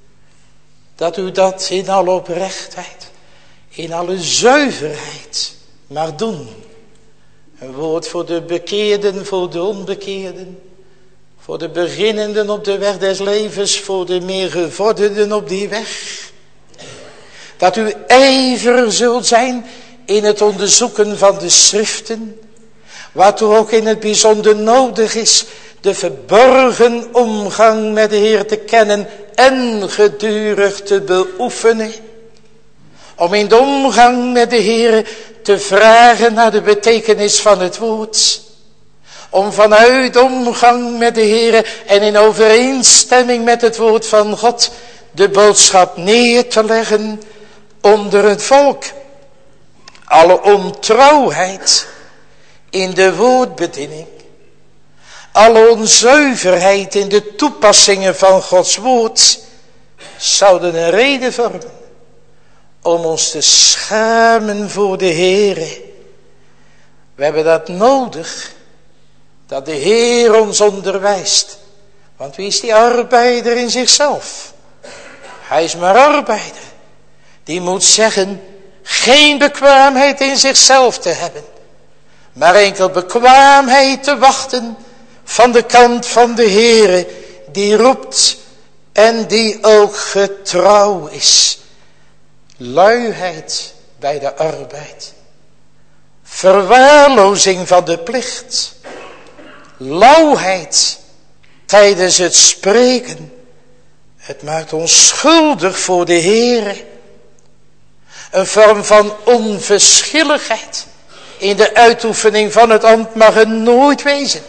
Speaker 2: Dat u dat in alle oprechtheid, in alle zuiverheid maar doen. Een woord voor de bekeerden, voor de onbekeerden. Voor de beginnenden op de weg des levens, voor de meer gevorderden op die weg. Dat u ijver zult zijn in het onderzoeken van de schriften. Waartoe ook in het bijzonder nodig is de verborgen omgang met de Heer te kennen en gedurig te beoefenen. Om in de omgang met de Heer te vragen naar de betekenis van het woord. Om vanuit de omgang met de Heer en in overeenstemming met het woord van God de boodschap neer te leggen onder het volk. Alle ontrouwheid in de woordbediening. Alle onzuiverheid in de toepassingen van Gods woord zouden een reden vormen om ons te schamen voor de Heere. We hebben dat nodig, dat de Heer ons onderwijst. Want wie is die arbeider in zichzelf? Hij is maar arbeider. Die moet zeggen, geen bekwaamheid in zichzelf te hebben, maar enkel bekwaamheid te wachten van de kant van de Heere, die roept en die ook getrouw is. Luiheid bij de arbeid. Verwaarlozing van de plicht. Lauwheid tijdens het spreken. Het maakt ons schuldig voor de Heere. Een vorm van onverschilligheid in de uitoefening van het ambt mag er nooit wezen.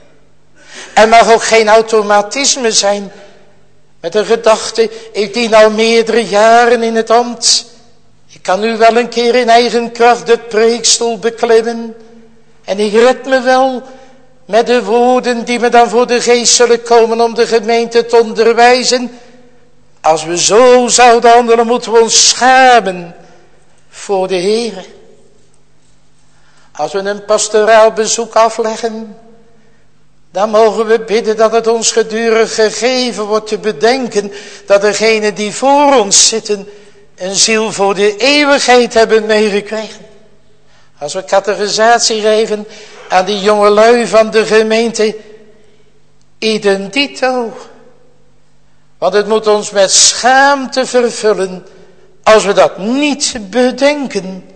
Speaker 2: Er mag ook geen automatisme zijn met een gedachte, ik dien al meerdere jaren in het ambt. Ik kan nu wel een keer in eigen kracht de preekstoel beklimmen. En ik red me wel met de woorden die me dan voor de geest zullen komen om de gemeente te onderwijzen. Als we zo zouden handelen, moeten we ons schamen voor de Heere. Als we een pastoraal bezoek afleggen, dan mogen we bidden dat het ons gedurig gegeven wordt te bedenken dat degenen die voor ons zitten een ziel voor de eeuwigheid hebben meegekregen. Als we catechisatie geven aan die jongelui van de gemeente, idem dito. Want het moet ons met schaamte vervullen als we dat niet bedenken.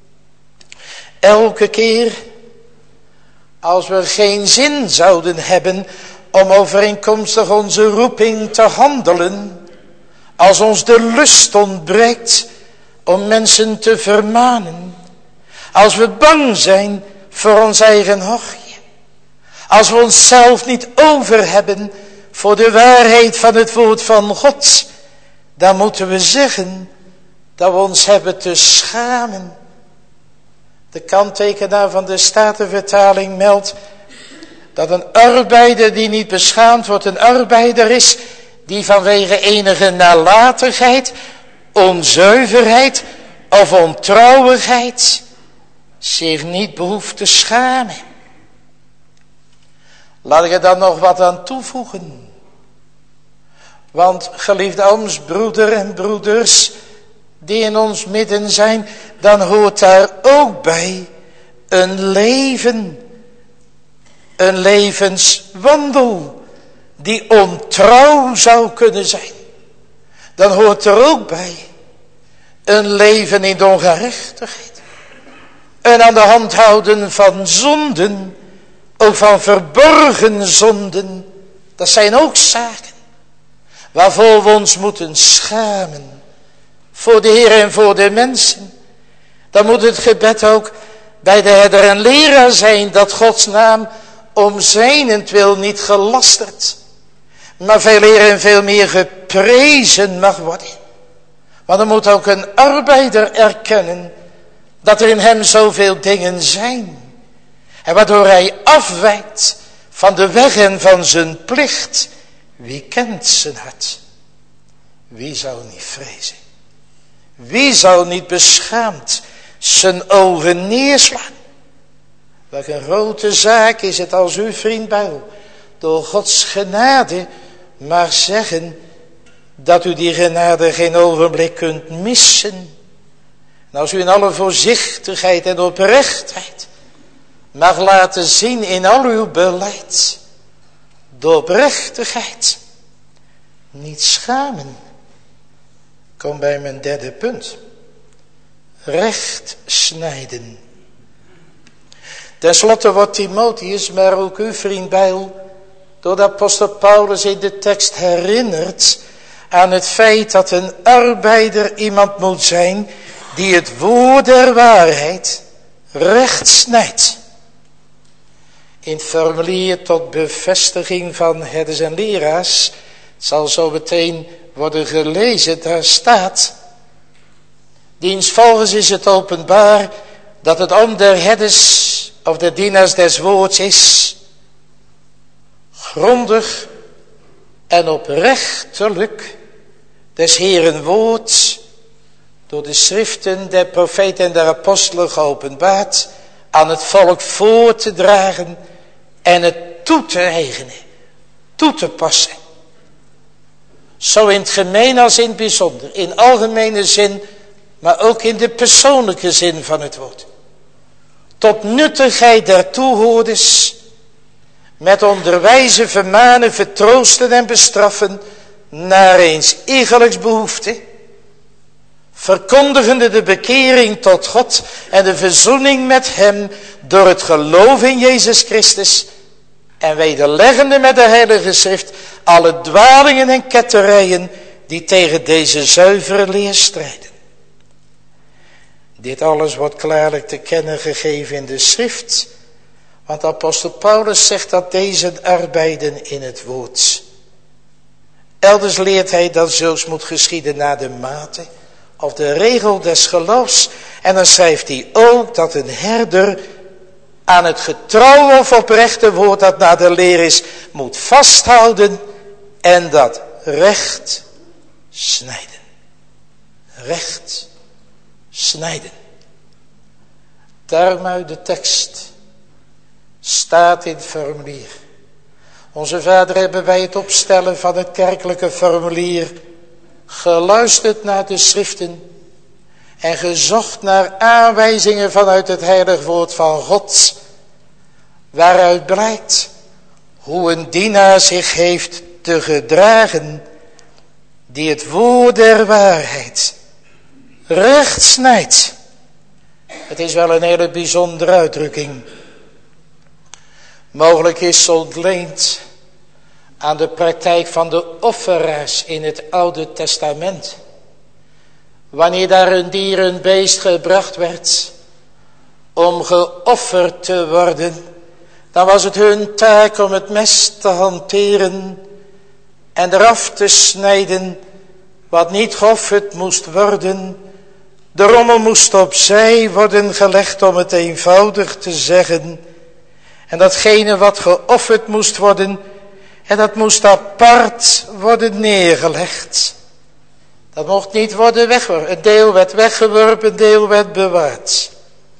Speaker 2: Elke keer als we geen zin zouden hebben om overeenkomstig onze roeping te handelen, als ons de lust ontbreekt om mensen te vermanen, als we bang zijn voor ons eigen hokje, als we onszelf niet over hebben voor de waarheid van het woord van God, dan moeten we zeggen dat we ons hebben te schamen. De kanttekenaar van de Statenvertaling meldt dat een arbeider die niet beschaamd wordt een arbeider is die vanwege enige nalatigheid, onzuiverheid of ontrouwigheid zich niet behoeft te schamen. Laat ik er dan nog wat aan toevoegen. Want geliefde ooms, en broeders die in ons midden zijn, dan hoort daar ook bij een leven, een levenswandel die ontrouw zou kunnen zijn. Dan hoort er ook bij een leven in de ongerechtigheid. En aan de hand houden van zonden, ook van verborgen zonden, dat zijn ook zaken waarvoor we ons moeten schamen. Voor de Heer en voor de mensen. Dan moet het gebed ook bij de herder en leraar zijn dat Gods naam om zijnentwil niet gelasterd, maar veel eer en veel meer geprezen mag worden. Want dan moet ook een arbeider erkennen dat er in hem zoveel dingen zijn. En waardoor hij afwijkt van de weg en van zijn plicht. Wie kent zijn hart? Wie zou niet vrezen? Wie zou niet beschaamd zijn ogen neerslaan? Welk een grote zaak is het als u, vriend Bijl, door Gods genade maar zeggen dat u die genade geen ogenblik kunt missen. En als u in alle voorzichtigheid en oprechtheid mag laten zien in al uw beleid, de oprechtigheid, niet schamen. Kom bij mijn derde punt. Recht snijden. Ten slotte wordt Timotheus, maar ook u, vriend Bijl, door de apostel Paulus in de tekst herinnert aan het feit dat een arbeider iemand moet zijn die het woord der waarheid recht snijdt. In het formulier tot bevestiging van herders en leraars, het zal zo meteen worden gelezen, daar staat: diensvolgens is het openbaar dat het om der herders of de dienaars des woords is, grondig en oprechtelijk des Heeren woord door de schriften der profeten en der apostelen geopenbaard aan het volk voor te dragen en het toe te eigenen, toe te passen. Zo in het gemeen als in het bijzonder, in algemene zin, maar ook in de persoonlijke zin van het woord. Tot nuttigheid der toehoorders, met onderwijzen, vermanen, vertroosten en bestraffen, naar eens iegelijks behoefte, verkondigende de bekering tot God en de verzoening met hem door het geloof in Jezus Christus en wederleggende met de Heilige Schrift alle dwalingen en ketterijen die tegen deze zuivere leer strijden. Dit alles wordt klaarlijk te kennen gegeven in de schrift, want apostel Paulus zegt dat deze arbeiden in het woord. Elders leert hij dat zulks moet geschieden naar de mate of de regel des geloofs. En dan schrijft hij ook dat een herder aan het getrouwe of oprechte woord dat naar de leer is, moet vasthouden en dat recht snijden. Recht snijden. Daarom uit de tekst staat in het formulier. Onze Vader, hebben bij het opstellen van het kerkelijke formulier geluisterd naar de schriften en gezocht naar aanwijzingen vanuit het heilig woord van God, waaruit blijkt hoe een dienaar zich heeft te gedragen die het woord der waarheid recht snijdt. Het is wel een hele bijzondere uitdrukking. Mogelijk is ze ontleend aan de praktijk van de offeraars in het Oude Testament. Wanneer daar een dier, een beest gebracht werd om geofferd te worden, dan was het hun taak om het mes te hanteren en eraf te snijden wat niet geofferd moest worden. De rommel moest opzij worden gelegd, om het eenvoudig te zeggen. En datgene wat geofferd moest worden, en dat moest apart worden neergelegd. Dat mocht niet worden weggeworpen. Een deel werd weggeworpen, een deel werd bewaard.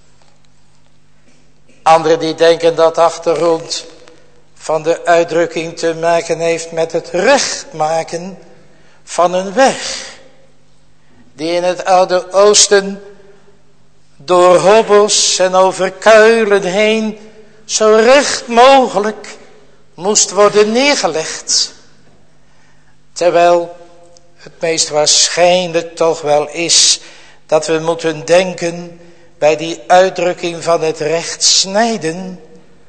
Speaker 2: Anderen die denken dat de achtergrond van de uitdrukking te maken heeft met het recht maken van een weg, die in het Oude Oosten door hobbels en over kuilen heen zo recht mogelijk moest worden neergelegd. Terwijl het meest waarschijnlijk toch wel is dat we moeten denken bij die uitdrukking van het recht snijden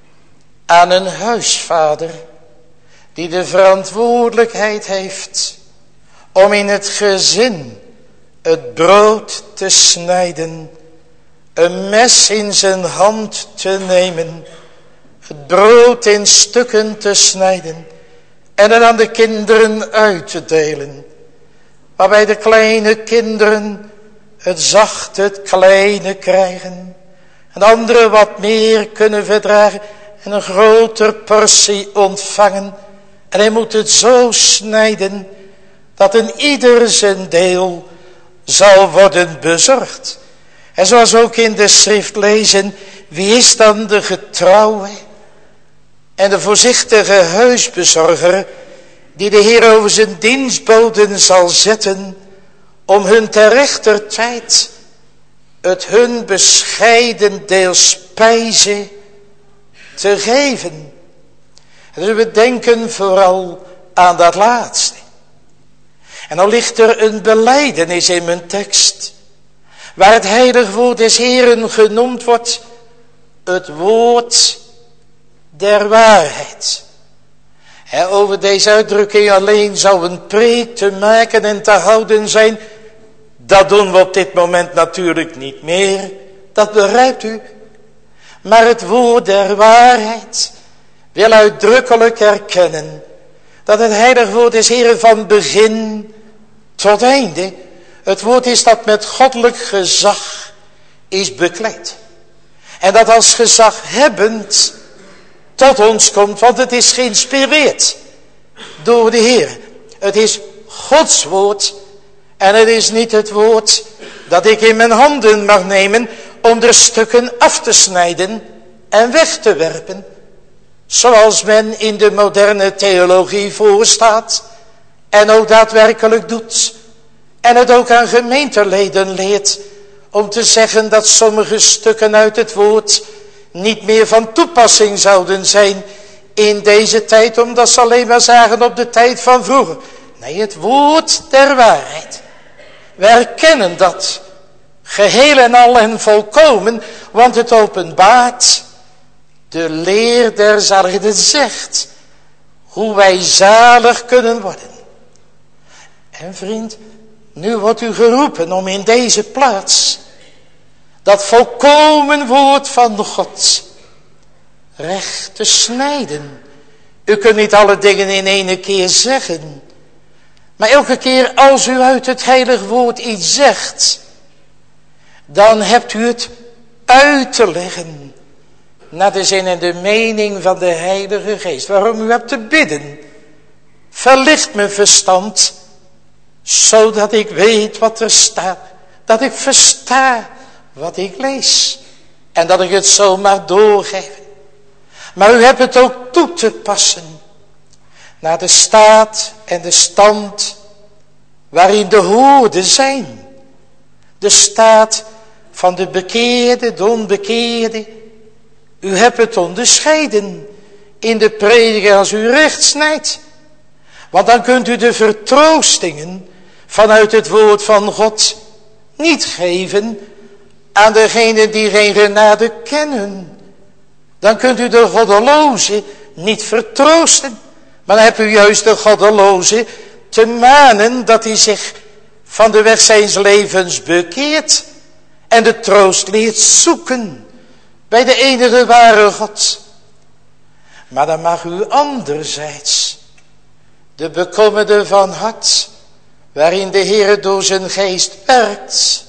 Speaker 2: aan een huisvader die de verantwoordelijkheid heeft om in het gezin het brood te snijden, een mes in zijn hand te nemen, het brood in stukken te snijden en het aan de kinderen uit te delen. Waarbij de kleine kinderen het zachte, het kleine krijgen. En anderen wat meer kunnen verdragen en een groter portie ontvangen. En hij moet het zo snijden dat een ieder zijn deel zal worden bezorgd. En zoals ook in de schrift lezen, wie is dan de getrouwe en de voorzichtige huisbezorger die de Heer over zijn dienstboden zal zetten om hun ter rechter tijd het hun bescheiden deel spijze te geven. En dus we denken vooral aan dat laatste. En dan ligt er een belijdenis in mijn tekst, waar het heilig woord des Heeren genoemd wordt, het woord der waarheid. Over deze uitdrukking alleen zou een preek te maken en te houden zijn. Dat doen we op dit moment natuurlijk niet meer. Dat begrijpt u. Maar het woord der waarheid wil uitdrukkelijk erkennen dat het heilig woord des Heeren van begin tot einde het woord is dat met goddelijk gezag is bekleed. En dat als gezaghebbend tot ons komt, want het is geïnspireerd door de Heer. Het is Gods woord en het is niet het woord dat ik in mijn handen mag nemen om er stukken af te snijden en weg te werpen. Zoals men in de moderne theologie voorstaat en ook daadwerkelijk doet. En het ook aan gemeenteleden leert om te zeggen dat sommige stukken uit het woord niet meer van toepassing zouden zijn in deze tijd, omdat ze alleen maar zagen op de tijd van vroeger. Nee, het woord der waarheid. We erkennen dat geheel en al en volkomen, want het openbaart de leer der zaligen. Het zegt hoe wij zalig kunnen worden. En vriend, nu wordt u geroepen om in deze plaats dat volkomen woord van God recht te snijden. U kunt niet alle dingen in één keer zeggen. Maar elke keer als u uit het heilig woord iets zegt, dan hebt u het uit te leggen naar de zin en de mening van de Heilige Geest. Waarom u hebt te bidden. Verlicht mijn verstand, zodat ik weet wat er staat. Dat ik versta wat ik lees. En dat ik het zomaar doorgeef. Maar u hebt het ook toe te passen. Naar de staat en de stand waarin de hoorden zijn. De staat van de bekeerde, de onbekeerde. U hebt het onderscheiden in de prediker als u recht snijdt. Want dan kunt u de vertroostingen vanuit het woord van God niet geven aan degenen die geen genade kennen. Dan kunt u de goddeloze niet vertroosten. Maar dan hebt u juist de goddeloze te manen dat hij zich van de weg zijns levens bekeert. En de troost leert zoeken bij de enige ware God. Maar dan mag u anderzijds de bekommerde van hart, waarin de Heer door zijn geest werkt.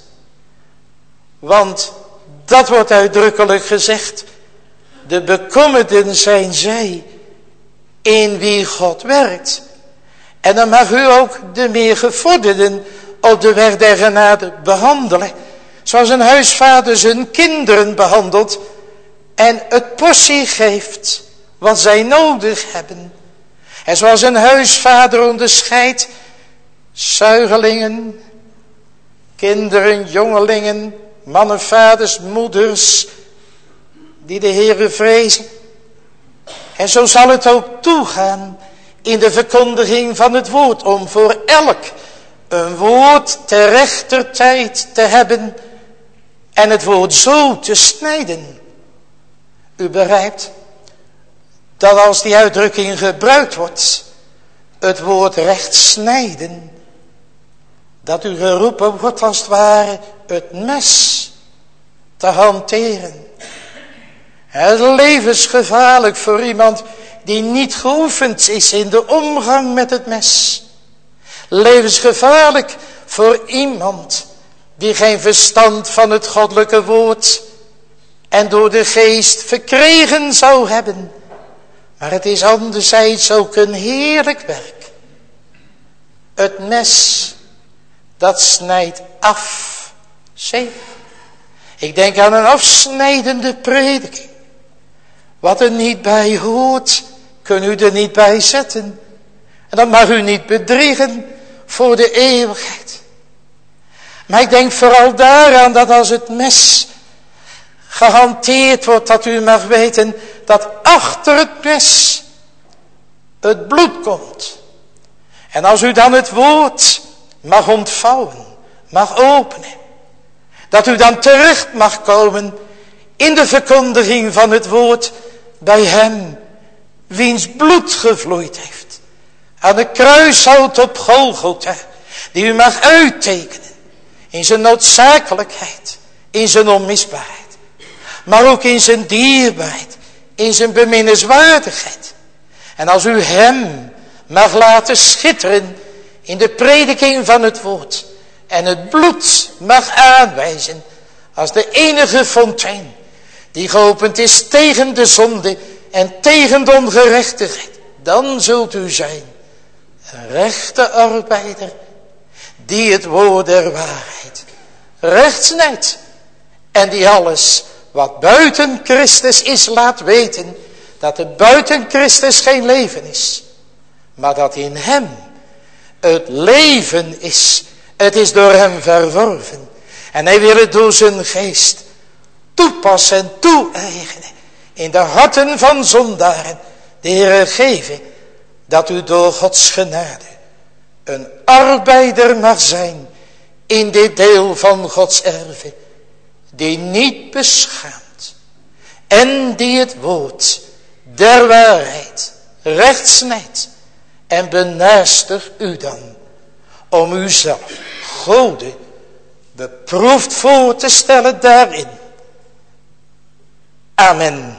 Speaker 2: Want dat wordt uitdrukkelijk gezegd. De bekommerden zijn zij in wie God werkt. En dan mag u ook de meer gevorderden op de weg der genade behandelen. Zoals een huisvader zijn kinderen behandelt en het portie geeft wat zij nodig hebben. En zoals een huisvader onderscheidt zuigelingen, kinderen, jongelingen, mannen, vaders, moeders, die de Heere vrezen. En zo zal het ook toegaan in de verkondiging van het woord, om voor elk een woord ter rechter tijd te hebben en het woord zo te snijden. U begrijpt dat als die uitdrukking gebruikt wordt, het woord recht snijden, dat u geroepen wordt als het ware het mes te hanteren. Het is levensgevaarlijk voor iemand die niet geoefend is in de omgang met het mes. Levensgevaarlijk voor iemand die geen verstand van het goddelijke woord en door de geest verkregen zou hebben. Maar het is anderzijds ook een heerlijk werk. Het mes, dat snijdt af. Zie, ik denk aan een afsnijdende prediking. Wat er niet bij hoort, kun u er niet bij zetten. En dat mag u niet bedriegen voor de eeuwigheid. Maar ik denk vooral daaraan dat als het mes gehanteerd wordt, dat u mag weten dat achter het mes het bloed komt. En als u dan het woord mag ontvouwen, mag openen, dat u dan terecht mag komen in de verkondiging van het woord bij hem wiens bloed gevloeid heeft aan de kruishout op Golgotha, die u mag uittekenen in zijn noodzakelijkheid, in zijn onmisbaarheid, maar ook in zijn dierbaarheid, in zijn beminnenswaardigheid. En als u hem mag laten schitteren in de prediking van het woord en het bloed mag aanwijzen als de enige fontein die geopend is tegen de zonde en tegen de ongerechtigheid, dan zult u zijn een rechte arbeider die het woord der waarheid recht snijdt en die alles wat buiten Christus is laat weten dat er buiten Christus geen leven is, maar dat in hem het leven is. Het is door hem verworven en hij wil het door zijn geest toepassen en toe-eigenen in de harten van zondaren. De Heere geven dat u door Gods genade een arbeider mag zijn in dit deel van Gods erve, die niet beschaamt en die het woord der waarheid recht snijdt en benaastig u dan om uzelf Gode beproefd voor te stellen daarin. Amen.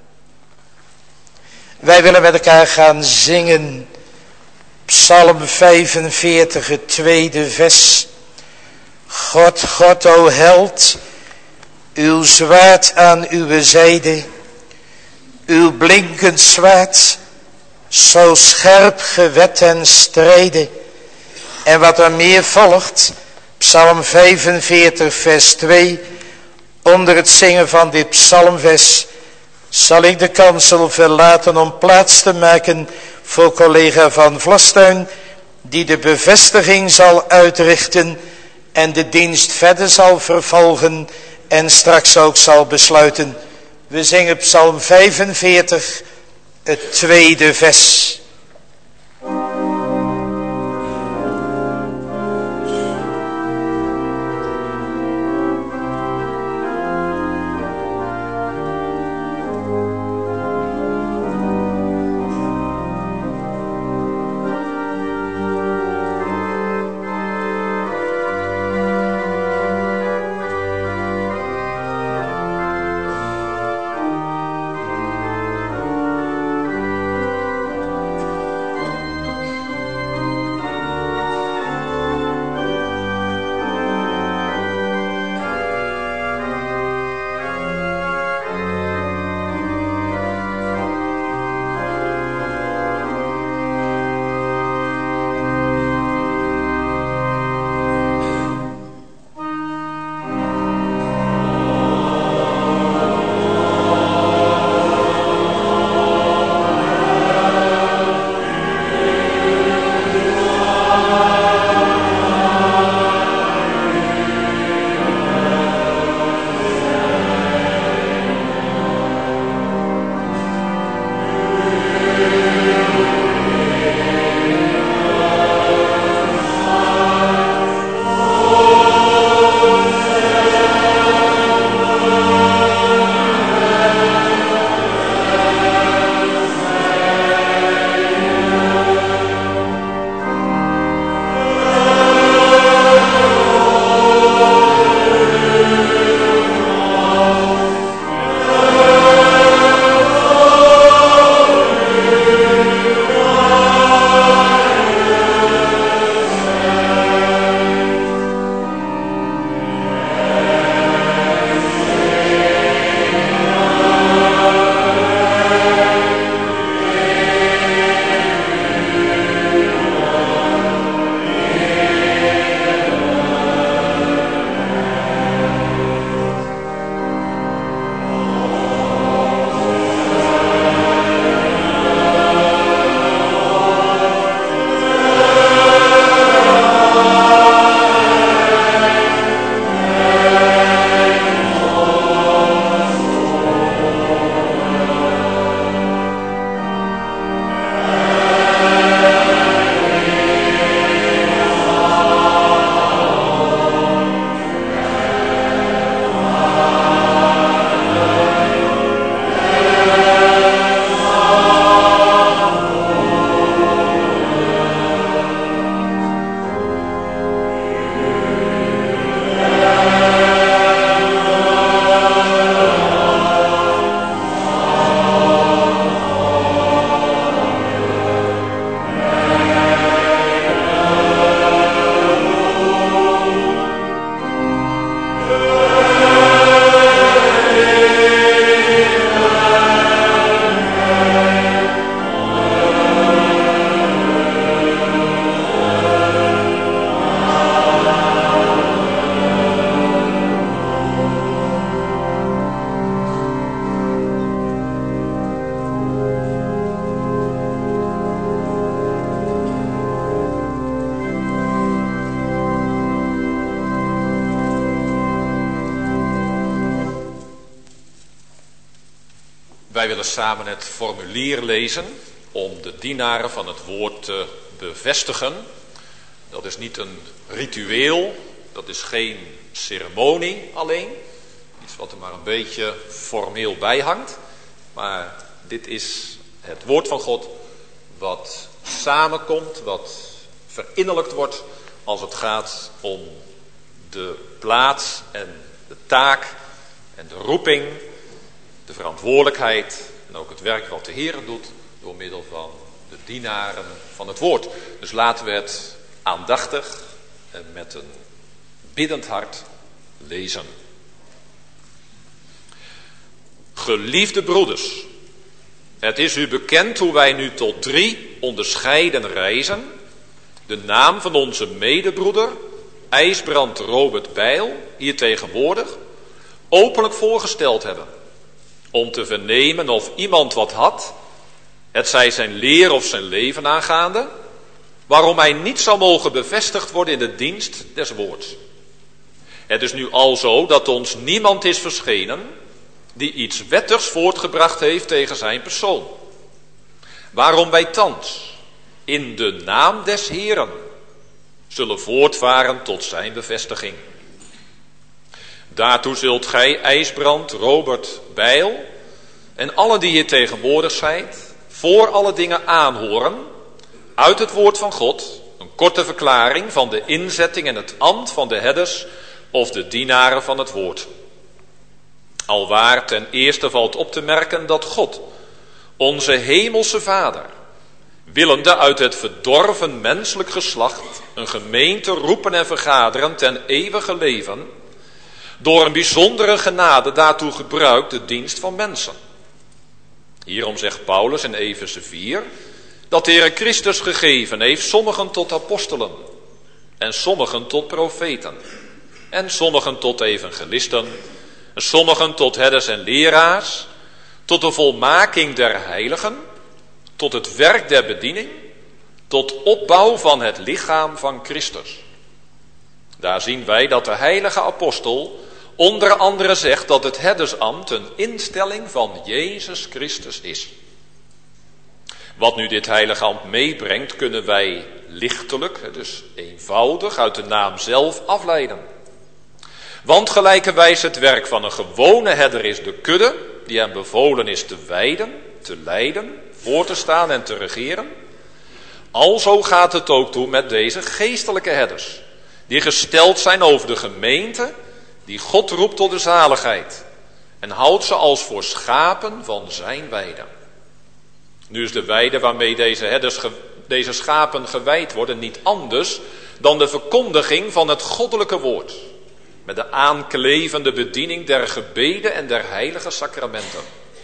Speaker 2: Wij willen met elkaar gaan zingen Psalm 45, het tweede vers. God, God, o held, uw zwaard aan uw zijde, uw blinkend zwaard, zo scherp gewet en strijden. En wat er meer volgt, Psalm 45 vers 2, Onder het zingen van dit psalmvers zal ik de kansel verlaten om plaats te maken voor collega Van Vlastuin, die de bevestiging zal uitrichten en de dienst verder zal vervolgen en straks ook zal besluiten. We zingen psalm 45, het tweede vers.
Speaker 4: Wij willen samen het formulier lezen om de dienaren van het woord te bevestigen. Dat is niet een ritueel, dat is geen ceremonie alleen. Iets wat er maar een beetje formeel bij hangt. Maar dit is het woord van God wat samenkomt, wat verinnerlijkt wordt als het gaat om de plaats en de taak en de roeping, de verantwoordelijkheid en ook het werk wat de Heer doet door middel van de dienaren van het woord. Dus laten we het aandachtig en met een biddend hart lezen. Geliefde broeders, het is u bekend hoe wij nu tot 3 onderscheiden reizen. De naam van onze medebroeder, IJsbrand Robert Bijl, hier tegenwoordig, openlijk voorgesteld hebben, om te vernemen of iemand wat had, het zij zijn leer of zijn leven aangaande, waarom hij niet zou mogen bevestigd worden in de dienst des woords. Het is nu al zo dat ons niemand is verschenen die iets wettigs voortgebracht heeft tegen zijn persoon. Waarom wij thans in de naam des Heeren zullen voortvaren tot zijn bevestiging. Daartoe zult gij, IJsbrand, Robert, Bijl en alle die hier tegenwoordig zijt, voor alle dingen aanhoren uit het woord van God een korte verklaring van de inzetting en het ambt van de herders of de dienaren van het woord. Alwaar ten eerste valt op te merken dat God, onze hemelse Vader, willende uit het verdorven menselijk geslacht een gemeente roepen en vergaderen ten eeuwige leven, door een bijzondere genade daartoe gebruikt de dienst van mensen. Hierom zegt Paulus in Efeze 4, dat de Heer Christus gegeven heeft sommigen tot apostelen, en sommigen tot profeten, en sommigen tot evangelisten, en sommigen tot herders en leraars, tot de volmaking der heiligen, tot het werk der bediening, tot opbouw van het lichaam van Christus. Daar zien wij dat de heilige apostel onder andere zegt dat het herdersambt een instelling van Jezus Christus is. Wat nu dit heilige ambt meebrengt, kunnen wij lichtelijk, dus eenvoudig, uit de naam zelf afleiden. Want gelijkerwijs het werk van een gewone herder is de kudde, die hem bevolen is te weiden, te leiden, voor te staan en te regeren. Alzo gaat het ook toe met deze geestelijke herders, die gesteld zijn over de gemeente, die God roept tot de zaligheid, en houdt ze als voor schapen van zijn weide. Nu is de weide waarmee deze schapen gewijd worden niet anders dan de verkondiging van het goddelijke woord, met de aanklevende bediening der gebeden en der heilige sacramenten.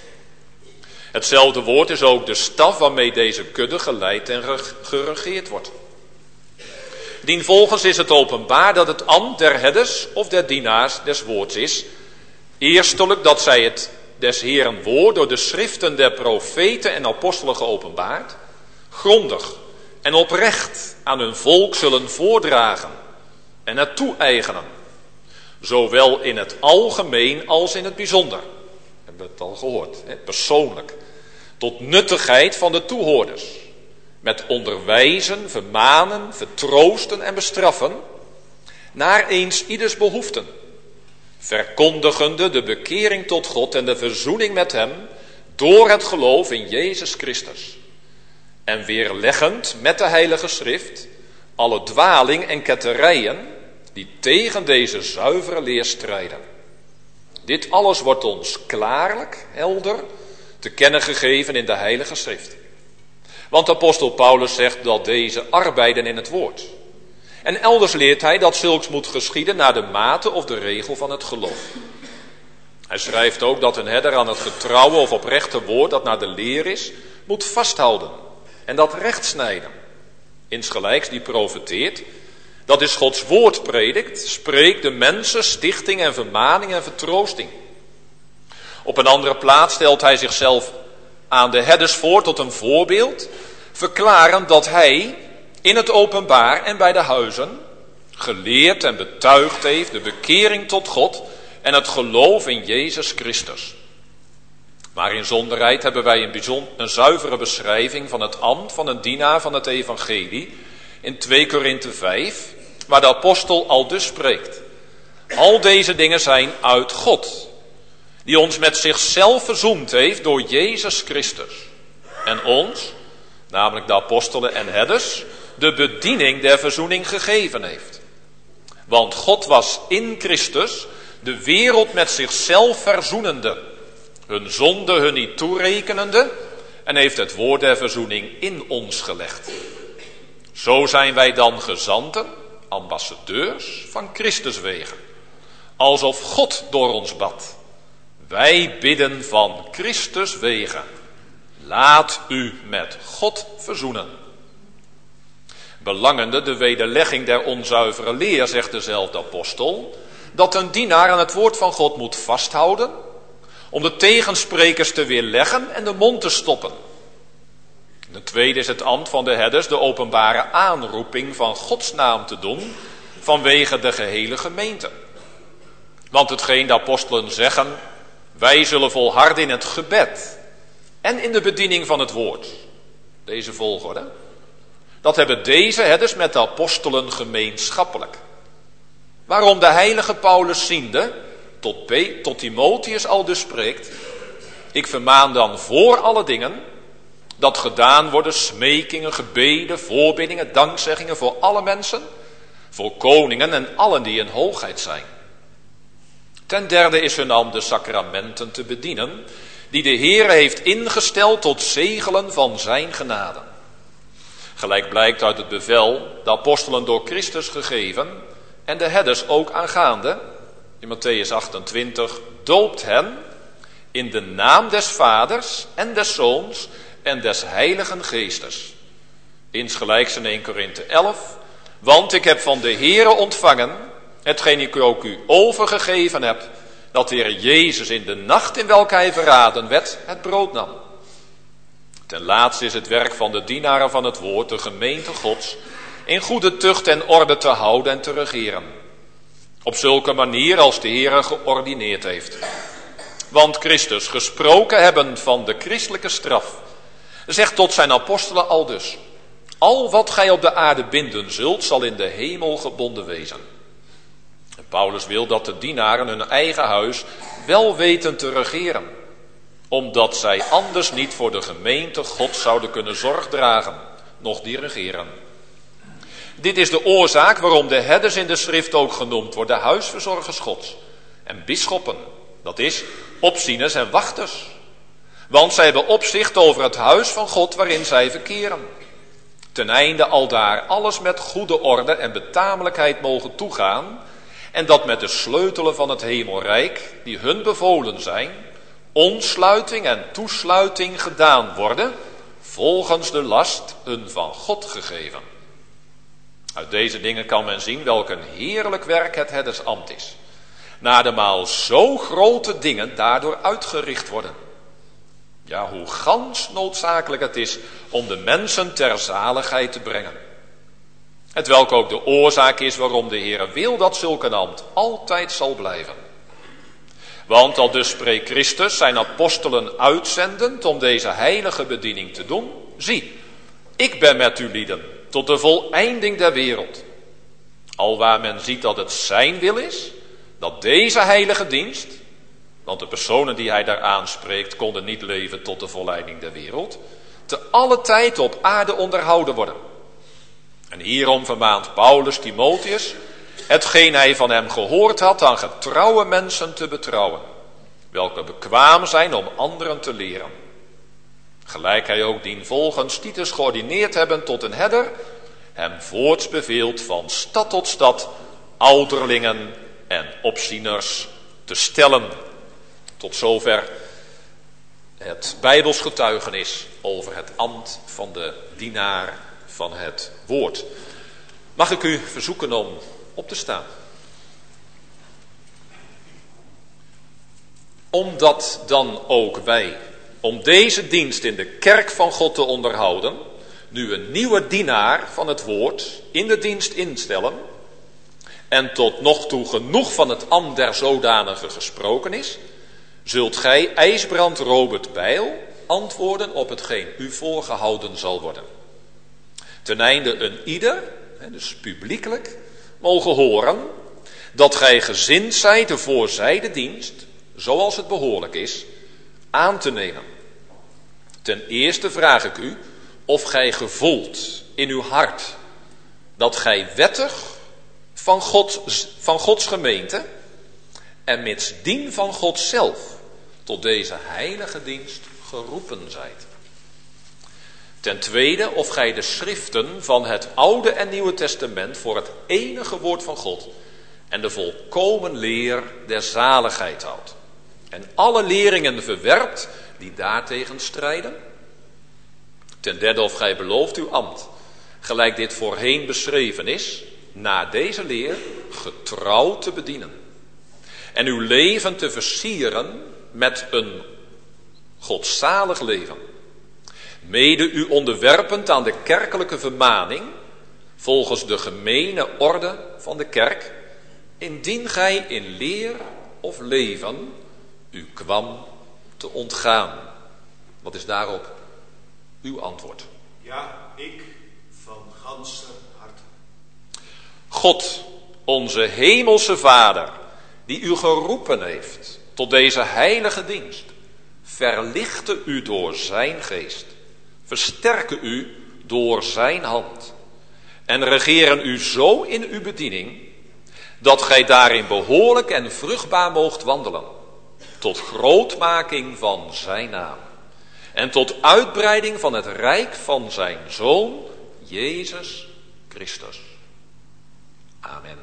Speaker 4: Hetzelfde woord is ook de staf waarmee deze kudde geleid en geregeerd wordt. Dienvolgens is het openbaar dat het ambt der herders of der dienaars des woords is, eerstelijk dat zij het des Heeren woord door de schriften der profeten en apostelen geopenbaard, grondig en oprecht aan hun volk zullen voordragen en het toe-eigenen, zowel in het algemeen als in het bijzonder. Hebben we het al gehoord, persoonlijk, tot nuttigheid van de toehoorders, met onderwijzen, vermanen, vertroosten en bestraffen, naar eens ieders behoeften, verkondigende de bekering tot God en de verzoening met hem door het geloof in Jezus Christus, en weerleggend met de heilige schrift alle dwaling en ketterijen die tegen deze zuivere leer strijden. Dit alles wordt ons klaarlijk, helder, te kennen gegeven in de heilige schrift. Want apostel Paulus zegt dat deze arbeiden in het woord. En elders leert hij dat zulks moet geschieden naar de mate of de regel van het geloof. Hij schrijft ook dat een herder aan het getrouwe of oprechte woord dat naar de leer is, moet vasthouden en dat recht snijden. Insgelijks die profeteert, dat is Gods woord predikt, spreekt de mensen stichting en vermaning en vertroosting. Op een andere plaats stelt hij zichzelf aan de herders voor tot een voorbeeld, verklarend dat hij in het openbaar en bij de huizen geleerd en betuigd heeft de bekering tot God en het geloof in Jezus Christus. Maar in zonderheid hebben wij een zuivere beschrijving van het ambt van een dienaar van het evangelie in 2 Korinthe 5, waar de apostel aldus spreekt. Al deze dingen zijn uit God, die ons met zichzelf verzoend heeft door Jezus Christus. En ons, namelijk de apostelen en herders, de bediening der verzoening gegeven heeft. Want God was in Christus de wereld met zichzelf verzoenende, hun zonde hun niet toerekenende, en heeft het woord der verzoening in ons gelegd. Zo zijn wij dan gezanten, ambassadeurs van Christus wegen, alsof God door ons bad. Wij bidden van Christus wegen. Laat u met God verzoenen. Belangende de wederlegging der onzuivere leer, zegt dezelfde apostel, dat een dienaar aan het woord van God moet vasthouden, om de tegensprekers te weerleggen en de mond te stoppen. Ten tweede is het ambt van de herders de openbare aanroeping van Gods naam te doen vanwege de gehele gemeente. Want hetgeen de apostelen zeggen, wij zullen volharden in het gebed en in de bediening van het woord. Deze volgorde. Dat hebben deze herders met de apostelen gemeenschappelijk. Waarom de heilige Paulus ziende tot Timotheus al dus spreekt: ik vermaan dan voor alle dingen dat gedaan worden smekingen, gebeden, voorbiddingen, dankzeggingen voor alle mensen, voor koningen en allen die in hoogheid zijn. Ten derde is hun ambt de sacramenten te bedienen, die de Heere heeft ingesteld tot zegelen van zijn genade. Gelijk blijkt uit het bevel, de apostelen door Christus gegeven en de herders ook aangaande, in Matthäus 28, doopt hen in de naam des Vaders en des Zoons en des Heiligen Geestes. Insgelijks in 1 Korinthe 11, want ik heb van de Heere ontvangen, hetgeen ik ook u overgegeven heb, dat de Heer Jezus in de nacht in welke hij verraden werd, het brood nam. Ten laatste is het werk van de dienaren van het woord, de gemeente Gods, in goede tucht en orde te houden en te regeren. Op zulke manier als de Heere geordineerd heeft. Want Christus, gesproken hebben van de christelijke straf, zegt tot zijn apostelen aldus: al wat gij op de aarde binden zult, zal in de hemel gebonden wezen. En Paulus wil dat de dienaren hun eigen huis wel weten te regeren, omdat zij anders niet voor de gemeente God zouden kunnen zorg dragen, noch dirigeren. Dit is de oorzaak waarom de herders in de schrift ook genoemd worden huisverzorgers Gods en bisschoppen, dat is opzieners en wachters. Want zij hebben opzicht over het huis van God waarin zij verkeren. Ten einde aldaar alles met goede orde en betamelijkheid mogen toegaan, en dat met de sleutelen van het hemelrijk, die hun bevolen zijn, ontsluiting en toesluiting gedaan worden, volgens de last hun van God gegeven. Uit deze dingen kan men zien welk een heerlijk werk het herdersambt is, nademaal zo grote dingen daardoor uitgericht worden. Ja, hoe gans noodzakelijk het is om de mensen ter zaligheid te brengen. Het welk ook de oorzaak is waarom de Heere wil dat zulk een ambt altijd zal blijven. Want al dus spreekt Christus zijn apostelen uitzendend om deze heilige bediening te doen. Zie, ik ben met u lieden tot de voleinding der wereld. Alwaar men ziet dat het zijn wil is, dat deze heilige dienst, want de personen die hij daar aanspreekt konden niet leven tot de volleinding der wereld, te alle tijd op aarde onderhouden worden. En hierom vermaant Paulus Timotheus hetgeen hij van hem gehoord had aan getrouwe mensen te betrouwen, welke bekwaam zijn om anderen te leren. Gelijk hij ook dienvolgens Titus geordineerd hebben tot een herder, hem voorts beveelt van stad tot stad ouderlingen en opzieners te stellen. Tot zover het Bijbels getuigenis over het ambt van de dienaar van het woord. Mag ik u verzoeken om op te staan? Omdat dan ook wij, om deze dienst in de kerk van God te onderhouden, nu een nieuwe dienaar van het woord in de dienst instellen, en tot nog toe genoeg van het ambt der zodanige gesproken is, zult gij, IJsbrand Robert Bijl, antwoorden op hetgeen u voorgehouden zal worden. Ten einde een ieder, dus publiekelijk, mogen horen dat gij gezind zijt de voorzijde dienst, zoals het behoorlijk is, aan te nemen. Ten eerste vraag ik u of gij gevoelt in uw hart dat gij wettig van Gods gemeente en mits dien van God zelf tot deze heilige dienst geroepen zijt. Ten tweede of gij de schriften van het Oude en Nieuwe Testament voor het enige woord van God en de volkomen leer der zaligheid houdt. En alle leringen verwerpt die daartegen strijden. Ten derde of gij belooft uw ambt, gelijk dit voorheen beschreven is, na deze leer getrouw te bedienen. en uw leven te versieren met een godzalig leven. Mede u onderwerpend aan de kerkelijke vermaning, volgens de gemene orde van de kerk, indien gij in leer of leven u kwam te ontgaan. Wat is daarop uw antwoord?
Speaker 5: Ja, ik van ganse harte.
Speaker 4: God, onze hemelse Vader, die u geroepen heeft tot deze heilige dienst, verlichte u door zijn geest, versterke u door zijn hand en regeren u zo in uw bediening, dat gij daarin behoorlijk en vruchtbaar moogt wandelen, tot grootmaking van zijn naam en tot uitbreiding van het rijk van zijn Zoon, Jezus Christus. Amen.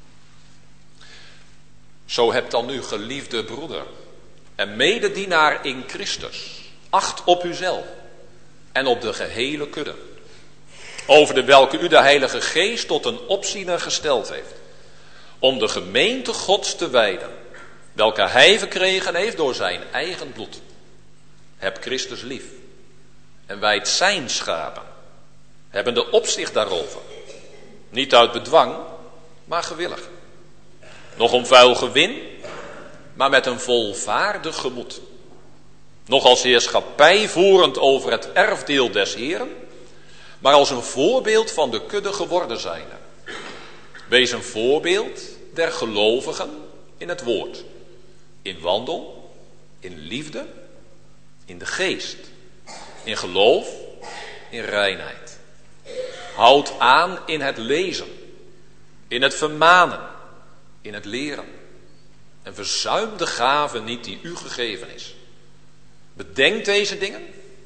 Speaker 4: Zo hebt dan nu, geliefde broeder en mededienaar in Christus, acht op uzelf en op de gehele kudde, over de welke u de Heilige Geest tot een opziener gesteld heeft, om de gemeente Gods te wijden, welke hij verkregen heeft door zijn eigen bloed. Heb Christus lief en wijd zijn schapen, hebbende opzicht daarover, niet uit bedwang, maar gewillig. Nog om vuil gewin, maar met een volvaardig gemoed. Nog als heerschappij voerend over het erfdeel des Heeren, maar als een voorbeeld van de kudde geworden zijnde. Wees een voorbeeld der gelovigen in het woord, in wandel, in liefde, in de geest, in geloof, in reinheid. Houd aan in het lezen, in het vermanen, in het leren. En verzuim de gave niet die u gegeven is. Bedenk deze dingen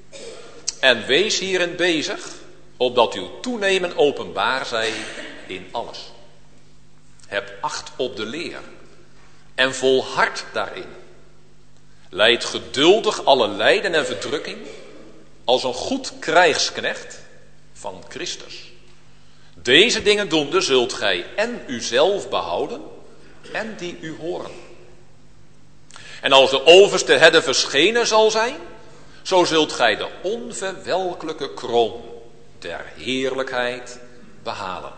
Speaker 4: en wees hierin bezig, opdat uw toenemen openbaar zij in alles. Heb acht op de leer en volhard daarin. Leid geduldig alle lijden en verdrukking als een goed krijgsknecht van Christus. Deze dingen doende zult gij en uzelf behouden en die u horen. En als de overste herder verschenen zal zijn, zo zult gij de onverwelkelijke kroon der heerlijkheid behalen.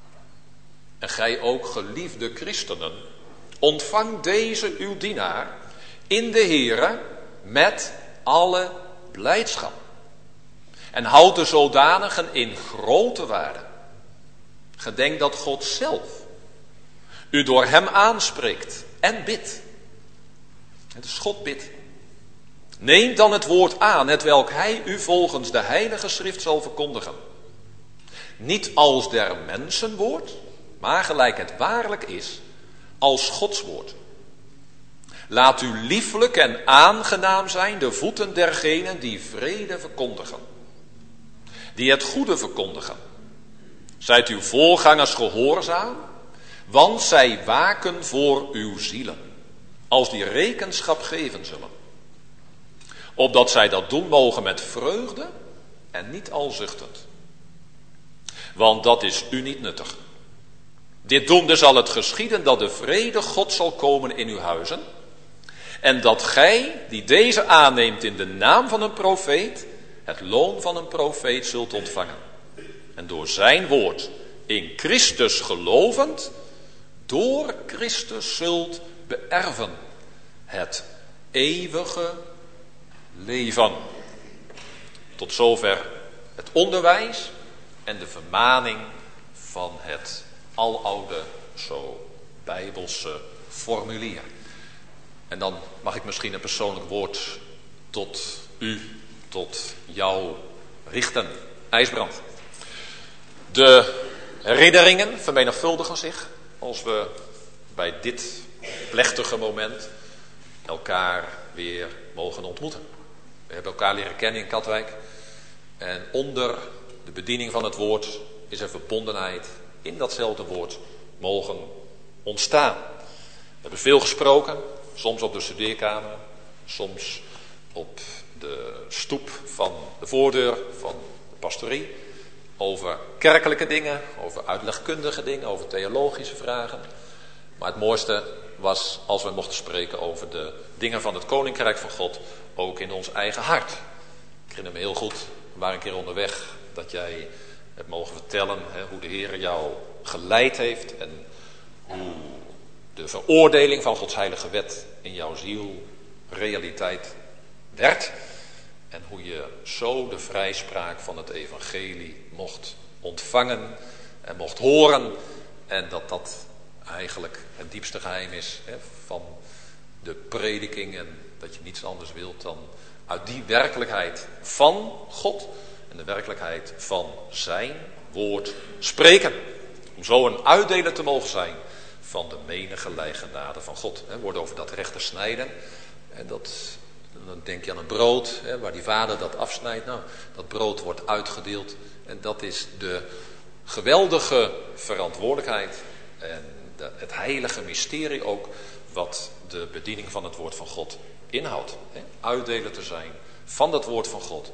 Speaker 4: En gij ook, geliefde christenen, ontvang deze uw dienaar in de Heere met alle blijdschap. En houd de zodanigen in grote waarde. Gedenk dat God zelf u door hem aanspreekt en bidt. Het is God bidt. Neem dan het woord aan, hetwelk hij u volgens de heilige schrift zal verkondigen. Niet als der mensen woord, maar gelijk het waarlijk is, als Gods woord. Laat u lieflijk en aangenaam zijn de voeten dergenen die vrede verkondigen, die het goede verkondigen. Zijt uw voorgangers gehoorzaam, want zij waken voor uw zielen, als die rekenschap geven zullen. Opdat zij dat doen mogen met vreugde en niet al zuchtend. Want dat is u niet nuttig. Dit doende zal het geschieden dat de vrede God zal komen in uw huizen. En dat gij, die deze aanneemt in de naam van een profeet, het loon van een profeet zult ontvangen. En door zijn woord in Christus gelovend, door Christus zult beërven het eeuwige leven. Tot zover het onderwijs en de vermaning van het aloude, zo bijbelse formulier. En dan mag ik misschien een persoonlijk woord tot u, tot jou richten. IJsbrand. De herinneringen vermenigvuldigen zich als we bij dit plechtige moment elkaar weer mogen ontmoeten. We hebben elkaar leren kennen in Katwijk. En onder de bediening van het woord is er verbondenheid in datzelfde woord mogen ontstaan. We hebben veel gesproken, soms op de studeerkamer, soms op de stoep van de voordeur van de pastorie. Over kerkelijke dingen, over uitlegkundige dingen, over theologische vragen. Maar het mooiste was als we mochten spreken over de dingen van het Koninkrijk van God, ook in ons eigen hart. Ik herinner me heel goed, we waren een keer onderweg, dat jij hebt mogen vertellen hoe de Heer jou geleid heeft en hoe de veroordeling van Gods heilige wet in jouw ziel realiteit werd. En hoe je zo de vrijspraak van het evangelie mocht ontvangen en mocht horen. En dat dat eigenlijk het diepste geheim is van de prediking. En dat je niets anders wilt dan uit die werkelijkheid van God en de werkelijkheid van zijn woord spreken. Om zo een uitdeler te mogen zijn van de menige genade van God. We worden over dat rechte snijden. En dan denk je aan een brood, waar die vader dat afsnijdt. Nou, dat brood wordt uitgedeeld. En dat is de geweldige verantwoordelijkheid. En het heilige mysterie ook, wat de bediening van het woord van God inhoudt. Uitdeler te zijn van dat woord van God.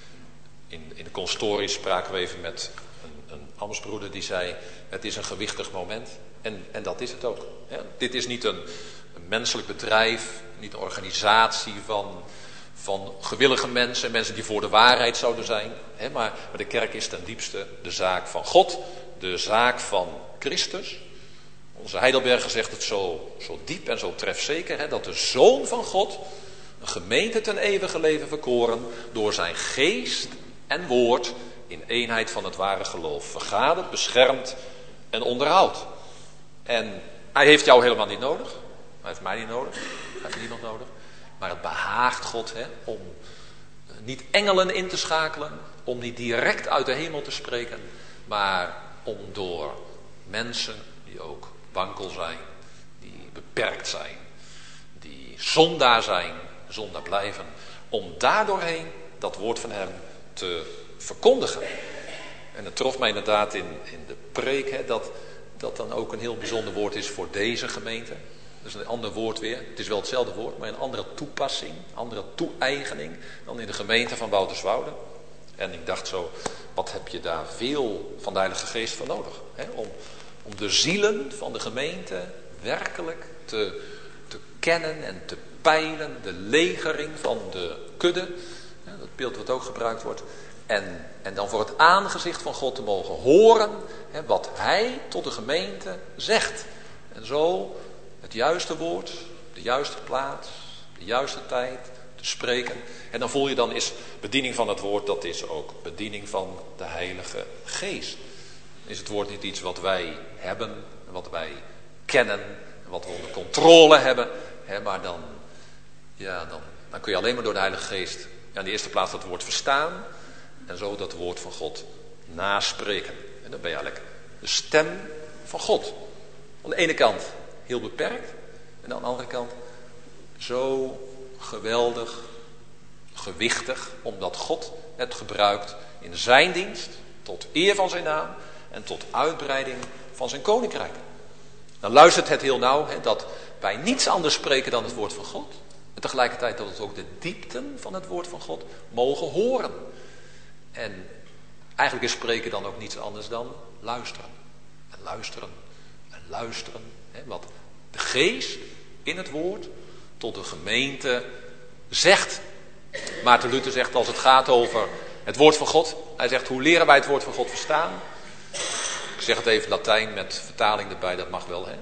Speaker 4: In de constorie spraken we even met een ambtsbroeder die zei, het is een gewichtig moment. En dat is het ook. Dit is niet een menselijk bedrijf, niet een organisatie van gewillige mensen, mensen die voor de waarheid zouden zijn. Maar de kerk is ten diepste de zaak van God, de zaak van Christus. Onze Heidelberger zegt het zo diep en zo trefzeker, dat de Zoon van God een gemeente ten eeuwige leven verkoren door zijn geest en woord in eenheid van het ware geloof vergaderd, beschermd en onderhoudt. En hij heeft jou helemaal niet nodig. Hij heeft mij niet nodig. Hij heeft niemand nodig. Maar het behaagt God om niet engelen in te schakelen. Om niet direct uit de hemel te spreken. Maar om door mensen die ook wankel zijn. Die beperkt zijn. Die zondaar zijn. Zondaar blijven. Om daardoorheen dat woord van hem te verkondigen. En het trof mij inderdaad in de preek dat dan ook een heel bijzonder woord is voor deze gemeente. Dat is een ander woord weer. Het is wel hetzelfde woord, maar een andere toepassing, andere toe-eigening dan in de gemeente van Wouterswoude. En ik dacht zo, wat heb je daar veel van de Heilige Geest voor nodig? Om de zielen van de gemeente werkelijk te kennen en te peilen. De legering van de kudde. Dat beeld wat ook gebruikt wordt. En dan voor het aangezicht van God te mogen horen wat hij tot de gemeente zegt. En zo het juiste woord, de juiste plaats, de juiste tijd te spreken. En dan voel je dan is bediening van het woord, dat is ook bediening van de Heilige Geest. Is het woord niet iets wat wij hebben, wat wij kennen, wat we onder controle hebben. Maar dan kun je alleen maar door de Heilige Geest in de eerste plaats dat woord verstaan. En zo dat woord van God naspreken. En dan ben je eigenlijk de stem van God. Aan de ene kant heel beperkt. En aan de andere kant zo geweldig, gewichtig. Omdat God het gebruikt in zijn dienst. Tot eer van zijn naam. En tot uitbreiding van zijn koninkrijk. Dan luistert het heel nauw dat wij niets anders spreken dan het woord van God. En tegelijkertijd dat we ook de diepten van het woord van God mogen horen. En eigenlijk is spreken dan ook niets anders dan luisteren. En luisteren. En luisteren. Wat de geest in het woord tot de gemeente zegt. Maarten Luther zegt als het gaat over het woord van God. Hij zegt hoe leren wij het woord van God verstaan? Ik zeg het even Latijn met vertaling erbij, dat mag wel.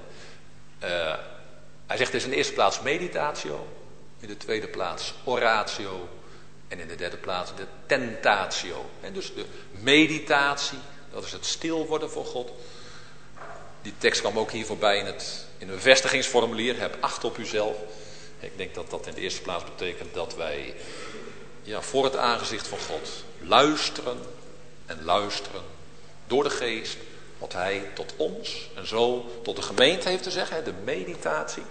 Speaker 4: Hij zegt dus in de eerste plaats meditatio. In de tweede plaats oratio. En in de derde plaats de tentatio. En dus de meditatie, dat is het stil worden voor God. Die tekst kwam ook hier voorbij in een bevestigingsformulier. Heb acht op uzelf. Ik denk dat dat in de eerste plaats betekent dat wij voor het aangezicht van God luisteren en luisteren door de geest. Wat hij tot ons en zo tot de gemeente heeft te zeggen. De meditatie.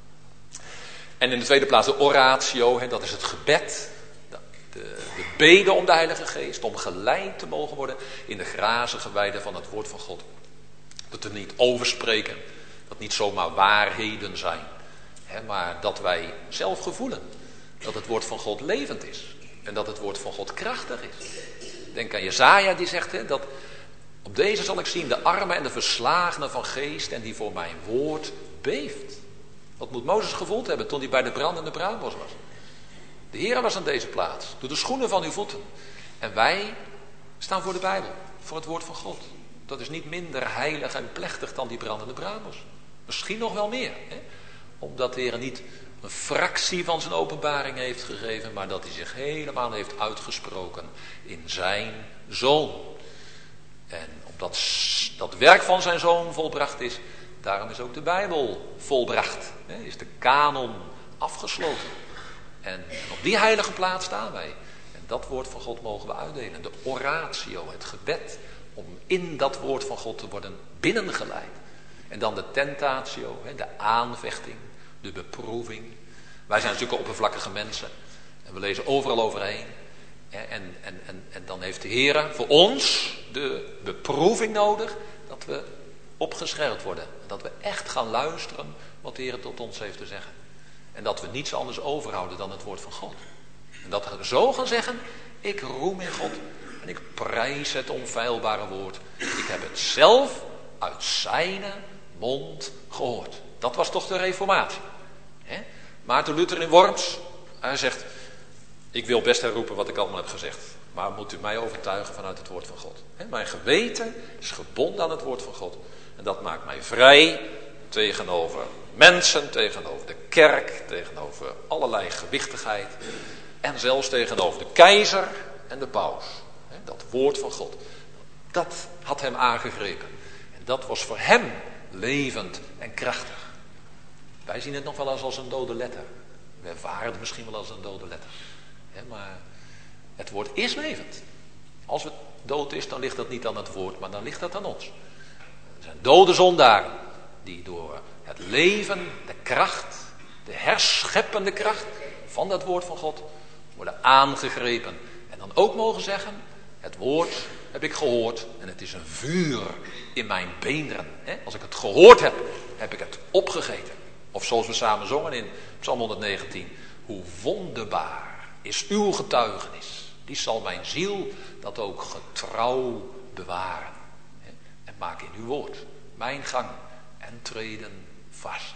Speaker 4: En in de tweede plaats de oratio. Dat is het gebed. De bede om de Heilige Geest. Om geleid te mogen worden in de grazige weide van het woord van God. Dat we niet overspreken. Dat niet zomaar waarheden zijn. Maar dat wij zelf gevoelen. Dat het woord van God levend is. En dat het woord van God krachtig is. Denk aan Jesaja die zegt dat op deze zal ik zien de armen en de verslagenen van geest. En die voor mijn woord beeft. Wat moet Mozes gevoeld hebben toen hij bij de brandende braambos was? De Heer was aan deze plaats. Doe de schoenen van uw voeten. En wij staan voor de Bijbel. Voor het woord van God. Dat is niet minder heilig en plechtig dan die brandende braambos. Misschien nog wel meer. Hè? Omdat de Heer niet een fractie van zijn openbaring heeft gegeven. Maar dat hij zich helemaal heeft uitgesproken in zijn Zoon. En omdat dat werk van zijn Zoon volbracht is. Daarom is ook de Bijbel volbracht. Hè? Is de kanon afgesloten. En op die heilige plaats staan wij. En dat woord van God mogen we uitdelen. De oratio, het gebed. Om in dat woord van God te worden binnengeleid. En dan de tentatio, de aanvechting, de beproeving. Wij zijn natuurlijk oppervlakkige mensen. En we lezen overal overheen. En dan heeft de Heer voor ons de beproeving nodig. Dat we opgescherpt worden. En dat we echt gaan luisteren wat de Heer tot ons heeft te zeggen. En dat we niets anders overhouden dan het woord van God. En dat we zo gaan zeggen, ik roem in God en ik prijs het onfeilbare woord. Ik heb het zelf uit zijn mond gehoord. Dat was toch de reformatie. Maarten Luther in Worms, hij zegt, ik wil best herroepen wat ik allemaal heb gezegd. Maar moet u mij overtuigen vanuit het woord van God. Mijn geweten is gebonden aan het woord van God. En dat maakt mij vrij tegenover mensen, tegenover de kerk, tegenover allerlei gewichtigheid. En zelfs tegenover de keizer en de paus. Dat woord van God. Dat had hem aangegrepen. En dat was voor hem levend en krachtig. Wij zien het nog wel eens als een dode letter. We ervaren het misschien wel als een dode letter. Maar het woord is levend. Als het dood is, dan ligt dat niet aan het woord, maar dan ligt dat aan ons. Er zijn dode zondaren die door het leven, de kracht, de herscheppende kracht van dat woord van God worden aangegrepen. En dan ook mogen zeggen, het woord heb ik gehoord en het is een vuur in mijn beenderen. Als ik het gehoord heb, heb ik het opgegeten. Of zoals we samen zongen in Psalm 119. Hoe wonderbaar is uw getuigenis. Die zal mijn ziel dat ook getrouw bewaren. En maak in uw woord mijn gang en treden vast.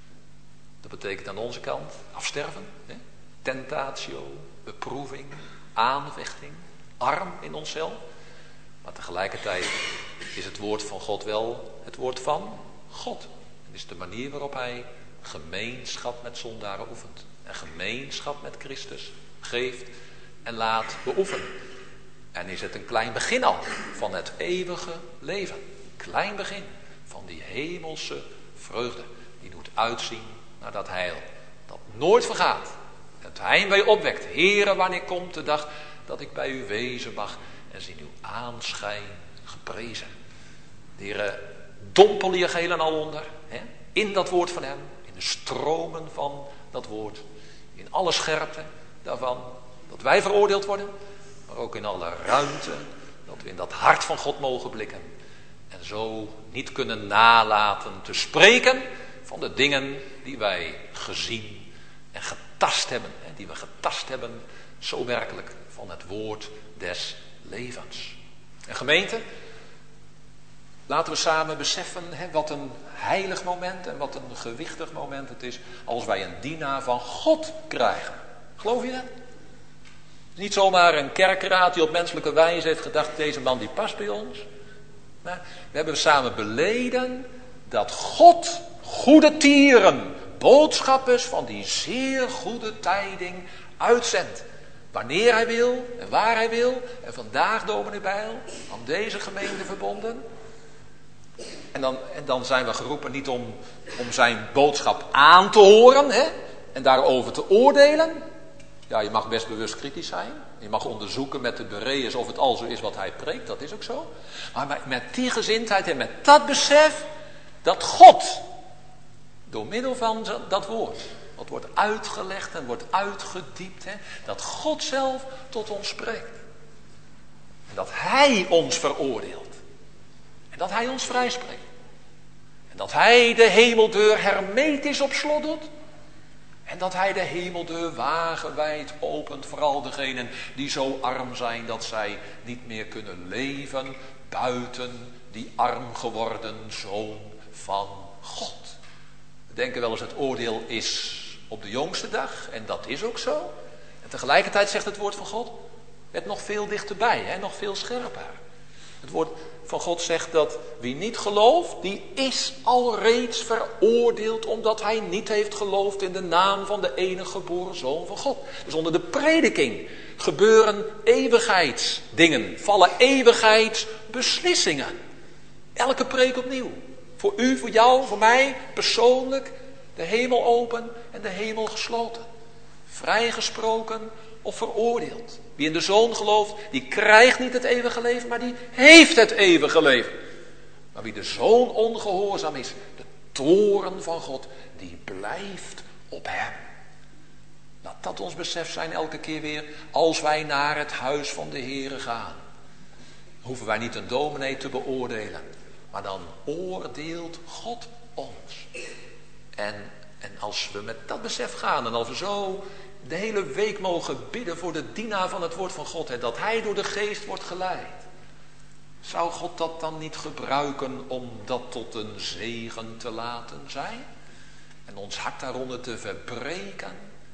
Speaker 4: Dat betekent aan onze kant afsterven. Tentatio, beproeving, aanvechting, arm in onszelf. Maar tegelijkertijd is het woord van God wel het woord van God. Het is de manier waarop hij gemeenschap met zondaren oefent. En gemeenschap met Christus geeft en laat beoefenen. En is het een klein begin al van het eeuwige leven. Een klein begin van die hemelse vreugde. Die doet uitzien naar dat heil. Dat nooit vergaat. Het heimwee opwekt. Heere, wanneer komt de dag dat ik bij u wezen mag en zien uw aanschijn geprezen. De Heere, dompel je geheel en al onder. In dat woord van hem. In de stromen van dat woord. In alle scherpte daarvan. Dat wij veroordeeld worden. Maar ook in alle ruimte. Dat we in dat hart van God mogen blikken. En zo niet kunnen nalaten te spreken van de dingen die wij gezien en getast hebben. Die we getast hebben, zo werkelijk, van het woord des levens. En gemeente, laten we samen beseffen wat een heilig moment en wat een gewichtig moment het is als wij een dienaar van God krijgen. Geloof je dat? Niet zomaar een kerkraad die op menselijke wijze heeft gedacht, deze man die past bij ons. Maar we hebben samen beleden dat God goede tieren, boodschappers van die zeer goede tijding uitzendt. Wanneer hij wil en waar hij wil. En vandaag, dominee Bijl, aan deze gemeente verbonden. En dan zijn we geroepen niet om zijn boodschap aan te horen en daarover te oordelen. Ja, je mag best bewust kritisch zijn. Je mag onderzoeken met de Bereërs of het al zo is wat hij preekt. Dat is ook zo. Maar met die gezindheid en met dat besef dat God door middel van dat woord, wat wordt uitgelegd en wordt uitgediept, dat God zelf tot ons spreekt. En dat hij ons veroordeelt. En dat hij ons vrijspreekt. En dat hij de hemeldeur hermetisch op slot doet. En dat hij de hemeldeur wagenwijd opent voor al degenen die zo arm zijn dat zij niet meer kunnen leven buiten die arm geworden Zoon van God. denken wel eens het oordeel is op de jongste dag. En dat is ook zo. En tegelijkertijd zegt het woord van God het nog veel dichterbij. Hè? Nog veel scherper. Het woord van God zegt dat wie niet gelooft, die is al reeds veroordeeld omdat hij niet heeft geloofd in de naam van de enige geboren Zoon van God. Dus onder de prediking gebeuren eeuwigheidsdingen, vallen eeuwigheidsbeslissingen. Elke preek opnieuw. Voor u, voor jou, voor mij, persoonlijk, de hemel open en de hemel gesloten. Vrijgesproken of veroordeeld. Wie in de Zoon gelooft, die krijgt niet het eeuwige leven, maar die heeft het eeuwige leven. Maar wie de Zoon ongehoorzaam is, de toorn van God, die blijft op hem. Laat dat ons besef zijn elke keer weer, als wij naar het huis van de Heere gaan. Hoeven wij niet een dominee te beoordelen, maar dan oordeelt God ons. En als we met dat besef gaan en als we zo de hele week mogen bidden voor de dienaar van het woord van God, en dat hij door de geest wordt geleid, zou God dat dan niet gebruiken om dat tot een zegen te laten zijn? En ons hart daaronder te verbreken.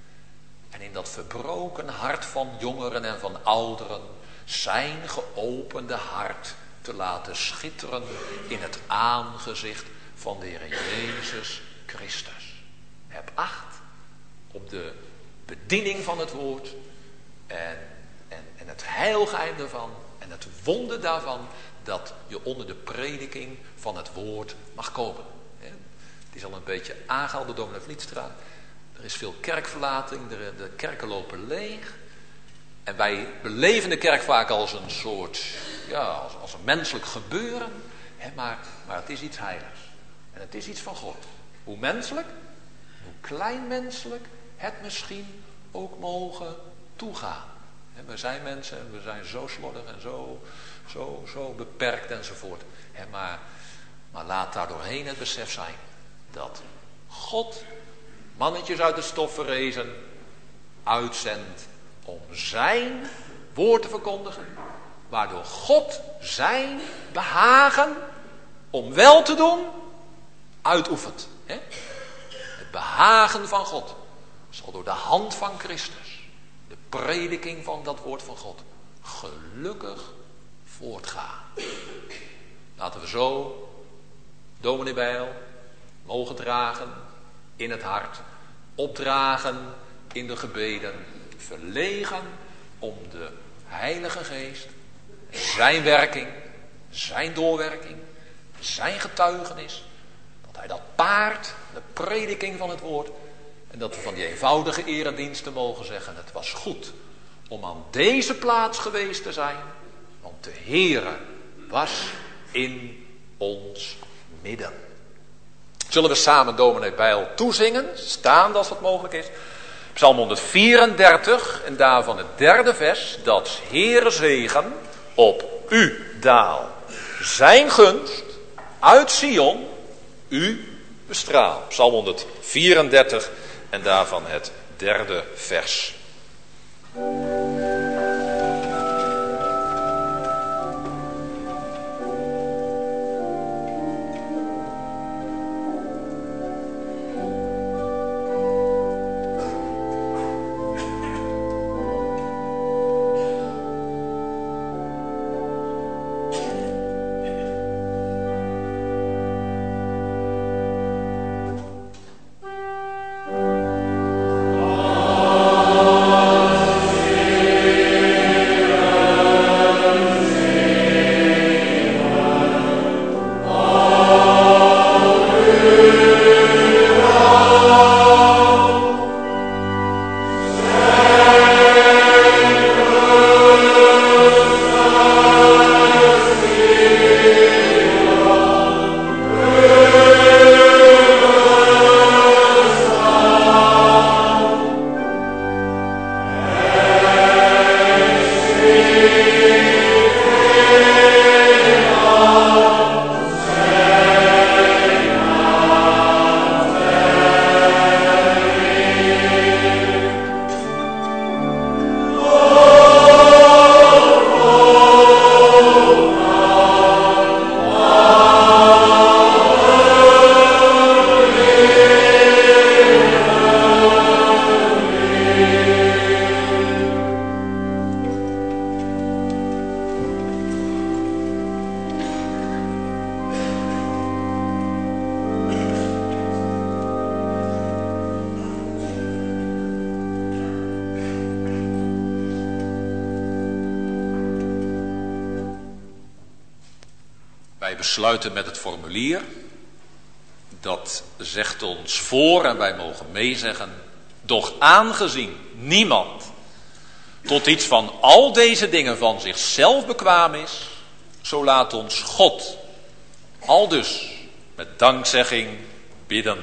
Speaker 4: En in dat verbroken hart van jongeren en van ouderen zijn geopende hart te laten schitteren in het aangezicht van de Heer Jezus Christus. Heb acht op de bediening van het woord en het heilgeheim daarvan en het wonder daarvan dat je onder de prediking van het woord mag komen. Het is al een beetje aangehaald door dominee Vlietstra. Er is veel kerkverlating, de kerken lopen leeg. En wij beleven de kerk vaak als een soort, als een menselijk gebeuren. Maar het is iets heiligs. En het is iets van God. Hoe menselijk, hoe kleinmenselijk het misschien ook mogen toegaan. We zijn mensen en we zijn zo slordig en zo beperkt enzovoort. Maar laat daar doorheen het besef zijn dat God mannetjes uit de stof verrezen uitzendt om zijn woord te verkondigen, waardoor God zijn behagen om wel te doen uitoefent. Het behagen van God zal door de hand van Christus, de prediking van dat woord van God, gelukkig voortgaan. Laten we zo dominee Bijl mogen dragen in het hart, opdragen in de gebeden, verlegen om de Heilige Geest, zijn werking, zijn doorwerking, zijn getuigenis, dat hij dat paart, de prediking van het woord, en dat we van die eenvoudige erediensten mogen zeggen, het was goed om aan deze plaats geweest te zijn, want de Heere was in ons midden. Zullen we samen dominee Bijl toezingen, staand als dat mogelijk is. Psalm 134 en daarvan het 3e vers, dat Heere zegen op u daal. Zijn gunst uit Sion u bestraal. Psalm 134 en daarvan het 3e vers. Wij besluiten met het formulier. Dat zegt ons voor en wij mogen meezeggen. Doch aangezien niemand tot iets van al deze dingen van zichzelf bekwaam is, zo laat ons God aldus met dankzegging bidden.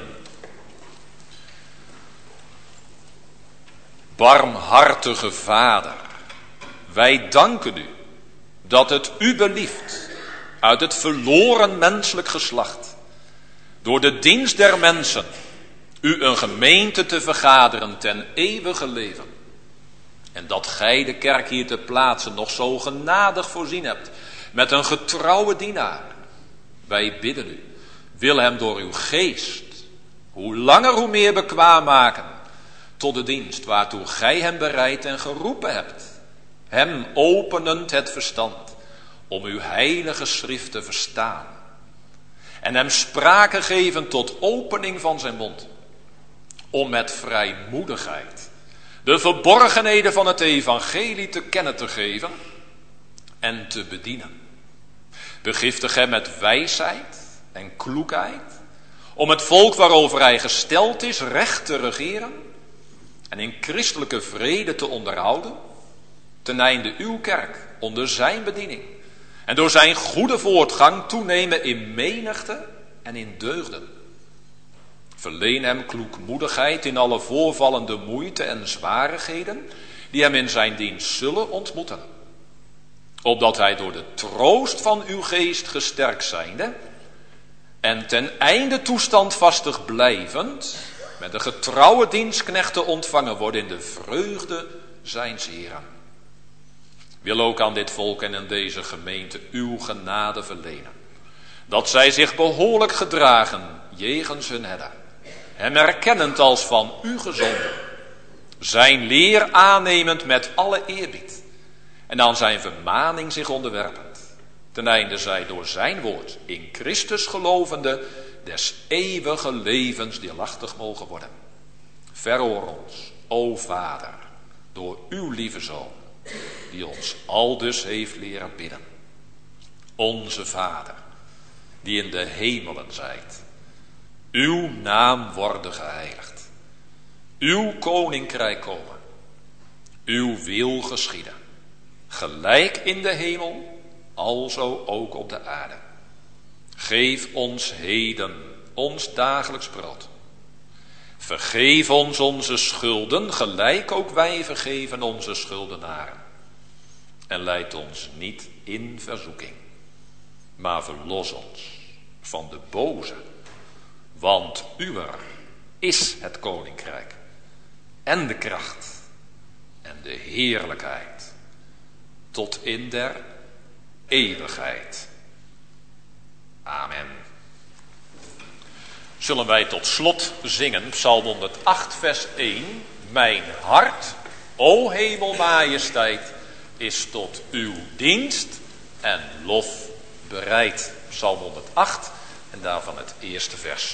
Speaker 4: Barmhartige Vader, wij danken u dat het u belieft uit het verloren menselijk geslacht, door de dienst der mensen, u een gemeente te vergaderen ten eeuwige leven. En dat gij de kerk hier ter plaatse nog zo genadig voorzien hebt met een getrouwe dienaar. Wij bidden u, wil hem door uw geest hoe langer hoe meer bekwaam maken tot de dienst waartoe gij hem bereid en geroepen hebt. Hem openend het verstand om uw heilige schrift te verstaan. En hem sprake geven tot opening van zijn mond. Om met vrijmoedigheid de verborgenheden van het evangelie te kennen te geven en te bedienen. Begiftig hem met wijsheid en kloekheid om het volk waarover hij gesteld is recht te regeren en in christelijke vrede te onderhouden, ten einde uw kerk onder zijn bediening en door zijn goede voortgang toenemen in menigte en in deugden. Verleen hem kloekmoedigheid in alle voorvallende moeite en zwarigheden die hem in zijn dienst zullen ontmoeten. Opdat hij door de troost van uw geest gesterkt zijnde en ten einde toestandvastig blijvend met de getrouwe dienstknechten ontvangen worden in de vreugde zijns Heren. Wil ook aan dit volk en in deze gemeente uw genade verlenen. Dat zij zich behoorlijk gedragen jegens hun herder. Hem erkennend als van u gezonden. Zijn leer aannemend met alle eerbied. En aan zijn vermaning zich onderwerpend. Ten einde zij door zijn woord in Christus gelovende des eeuwige levens deelachtig mogen worden. Verhoor ons, o Vader, door uw lieve Zoon, die ons aldus heeft leren bidden. Onze Vader, die in de hemelen zijt, uw naam worden geheiligd. Uw koninkrijk komen. Uw wil geschieden. Gelijk in de hemel, alzo ook op de aarde. Geef ons heden ons dagelijks brood. Vergeef ons onze schulden, gelijk ook wij vergeven onze schuldenaren. En leid ons niet in verzoeking, maar verlos ons van de boze. Want uwer is het koninkrijk en de kracht en de heerlijkheid tot in der eeuwigheid. Amen. Zullen wij tot slot zingen, Psalm 108 vers 1. Mijn hart, o hemelmajesteit, is tot uw dienst en lof bereid. Psalm 108 en daarvan het eerste vers.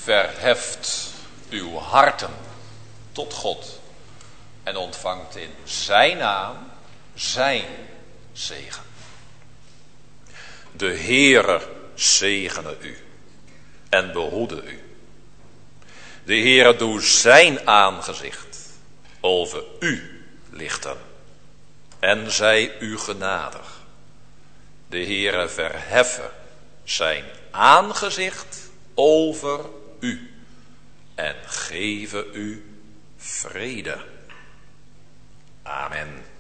Speaker 4: verheft uw harten tot God en ontvangt in zijn naam zijn zegen. De Heere zegene u en behoede u. De Heere doe zijn aangezicht over u lichten en zij u genadig. De Heere verheffe zijn aangezicht over u en geven u vrede. Amen.